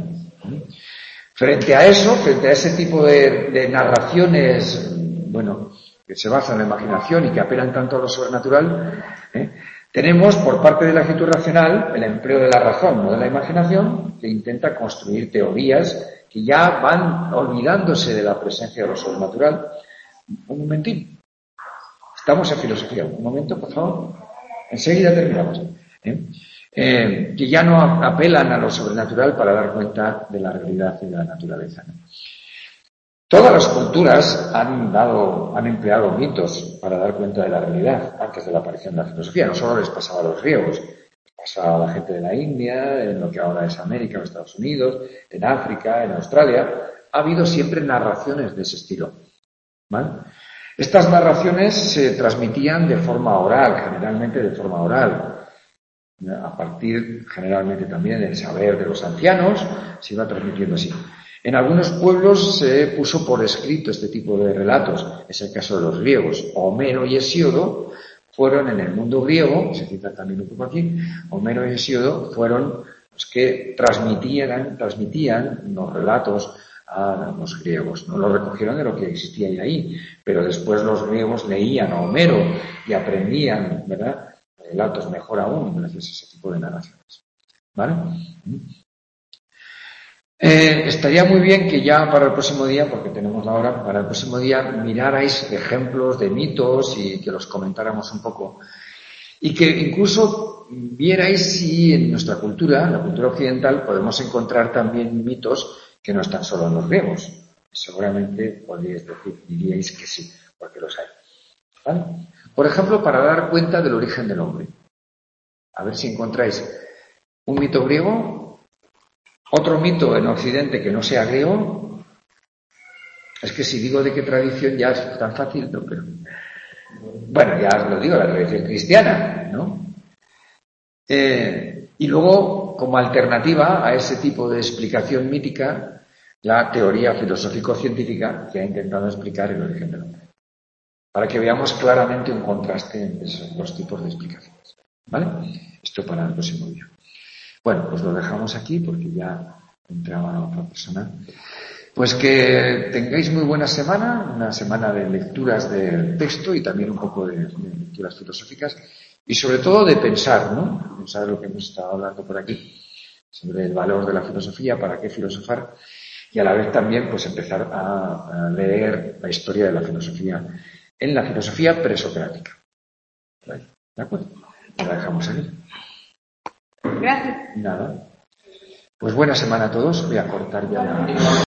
Frente a eso, frente a ese tipo de, de narraciones, bueno, que se basan en la imaginación y que apelan tanto a lo sobrenatural, ¿eh? Tenemos por parte de la actitud racional el empleo de la razón, no de la imaginación, que intenta construir teorías que ya van olvidándose de la presencia de lo sobrenatural. Un momentín. Estamos en filosofía. Un momento, por favor. Enseguida terminamos. ¿Eh? Eh, que ya no apelan a lo sobrenatural para dar cuenta de la realidad y de la naturaleza, ¿no? Todas las culturas han dado, han empleado mitos para dar cuenta de la realidad antes de la aparición de la filosofía. No solo les pasaba a los griegos, les pasaba a la gente de la India, en lo que ahora es América o Estados Unidos, en África, en Australia. Ha habido siempre narraciones de ese estilo, ¿vale? Estas narraciones se transmitían de forma oral, generalmente de forma oral. A partir, generalmente también, del saber de los ancianos, se iba transmitiendo así. En algunos pueblos se puso por escrito este tipo de relatos. Es el caso de los griegos. Homero y Hesíodo fueron, en el mundo griego, se cita también un poco aquí, Homero y Hesíodo fueron los que transmitían, transmitían los relatos a los griegos. No lo recogieron de lo que existía ahí, pero después los griegos leían a Homero y aprendían, ¿verdad?, relatos mejor aún gracias a ese tipo de narraciones. ¿Vale? Eh, estaría muy bien que ya para el próximo día, porque tenemos la hora, para el próximo día mirarais ejemplos de mitos y que los comentáramos un poco. Y que incluso vierais si en nuestra cultura, en la cultura occidental, podemos encontrar también mitos que no están solo en los griegos. Seguramente podríais decir, diríais que sí, porque los hay. ¿Vale? Por ejemplo, para dar cuenta del origen del hombre. A ver si encontráis un mito griego, otro mito en Occidente que no sea griego. Es que si digo de qué tradición ya es tan fácil, no, pero... Bueno, ya os lo digo, la tradición cristiana, ¿no? Eh, y luego, como alternativa a ese tipo de explicación mítica, la teoría filosófico-científica que ha intentado explicar el origen del hombre. Para que veamos claramente un contraste entre esos dos tipos de explicaciones. ¿Vale? Esto para el próximo día. Bueno, pues lo dejamos aquí porque ya entraba otra persona. Pues que tengáis muy buena semana, una semana de lecturas del texto y también un poco de, de lecturas filosóficas y sobre todo de pensar, ¿no? Pensar lo que hemos estado hablando por aquí, sobre el valor de la filosofía, para qué filosofar y a la vez también pues empezar a, a leer la historia de la filosofía en la filosofía presocrática. ¿De acuerdo? La dejamos aquí. Gracias. Nada. Pues buena semana a todos. Voy a cortar ya la...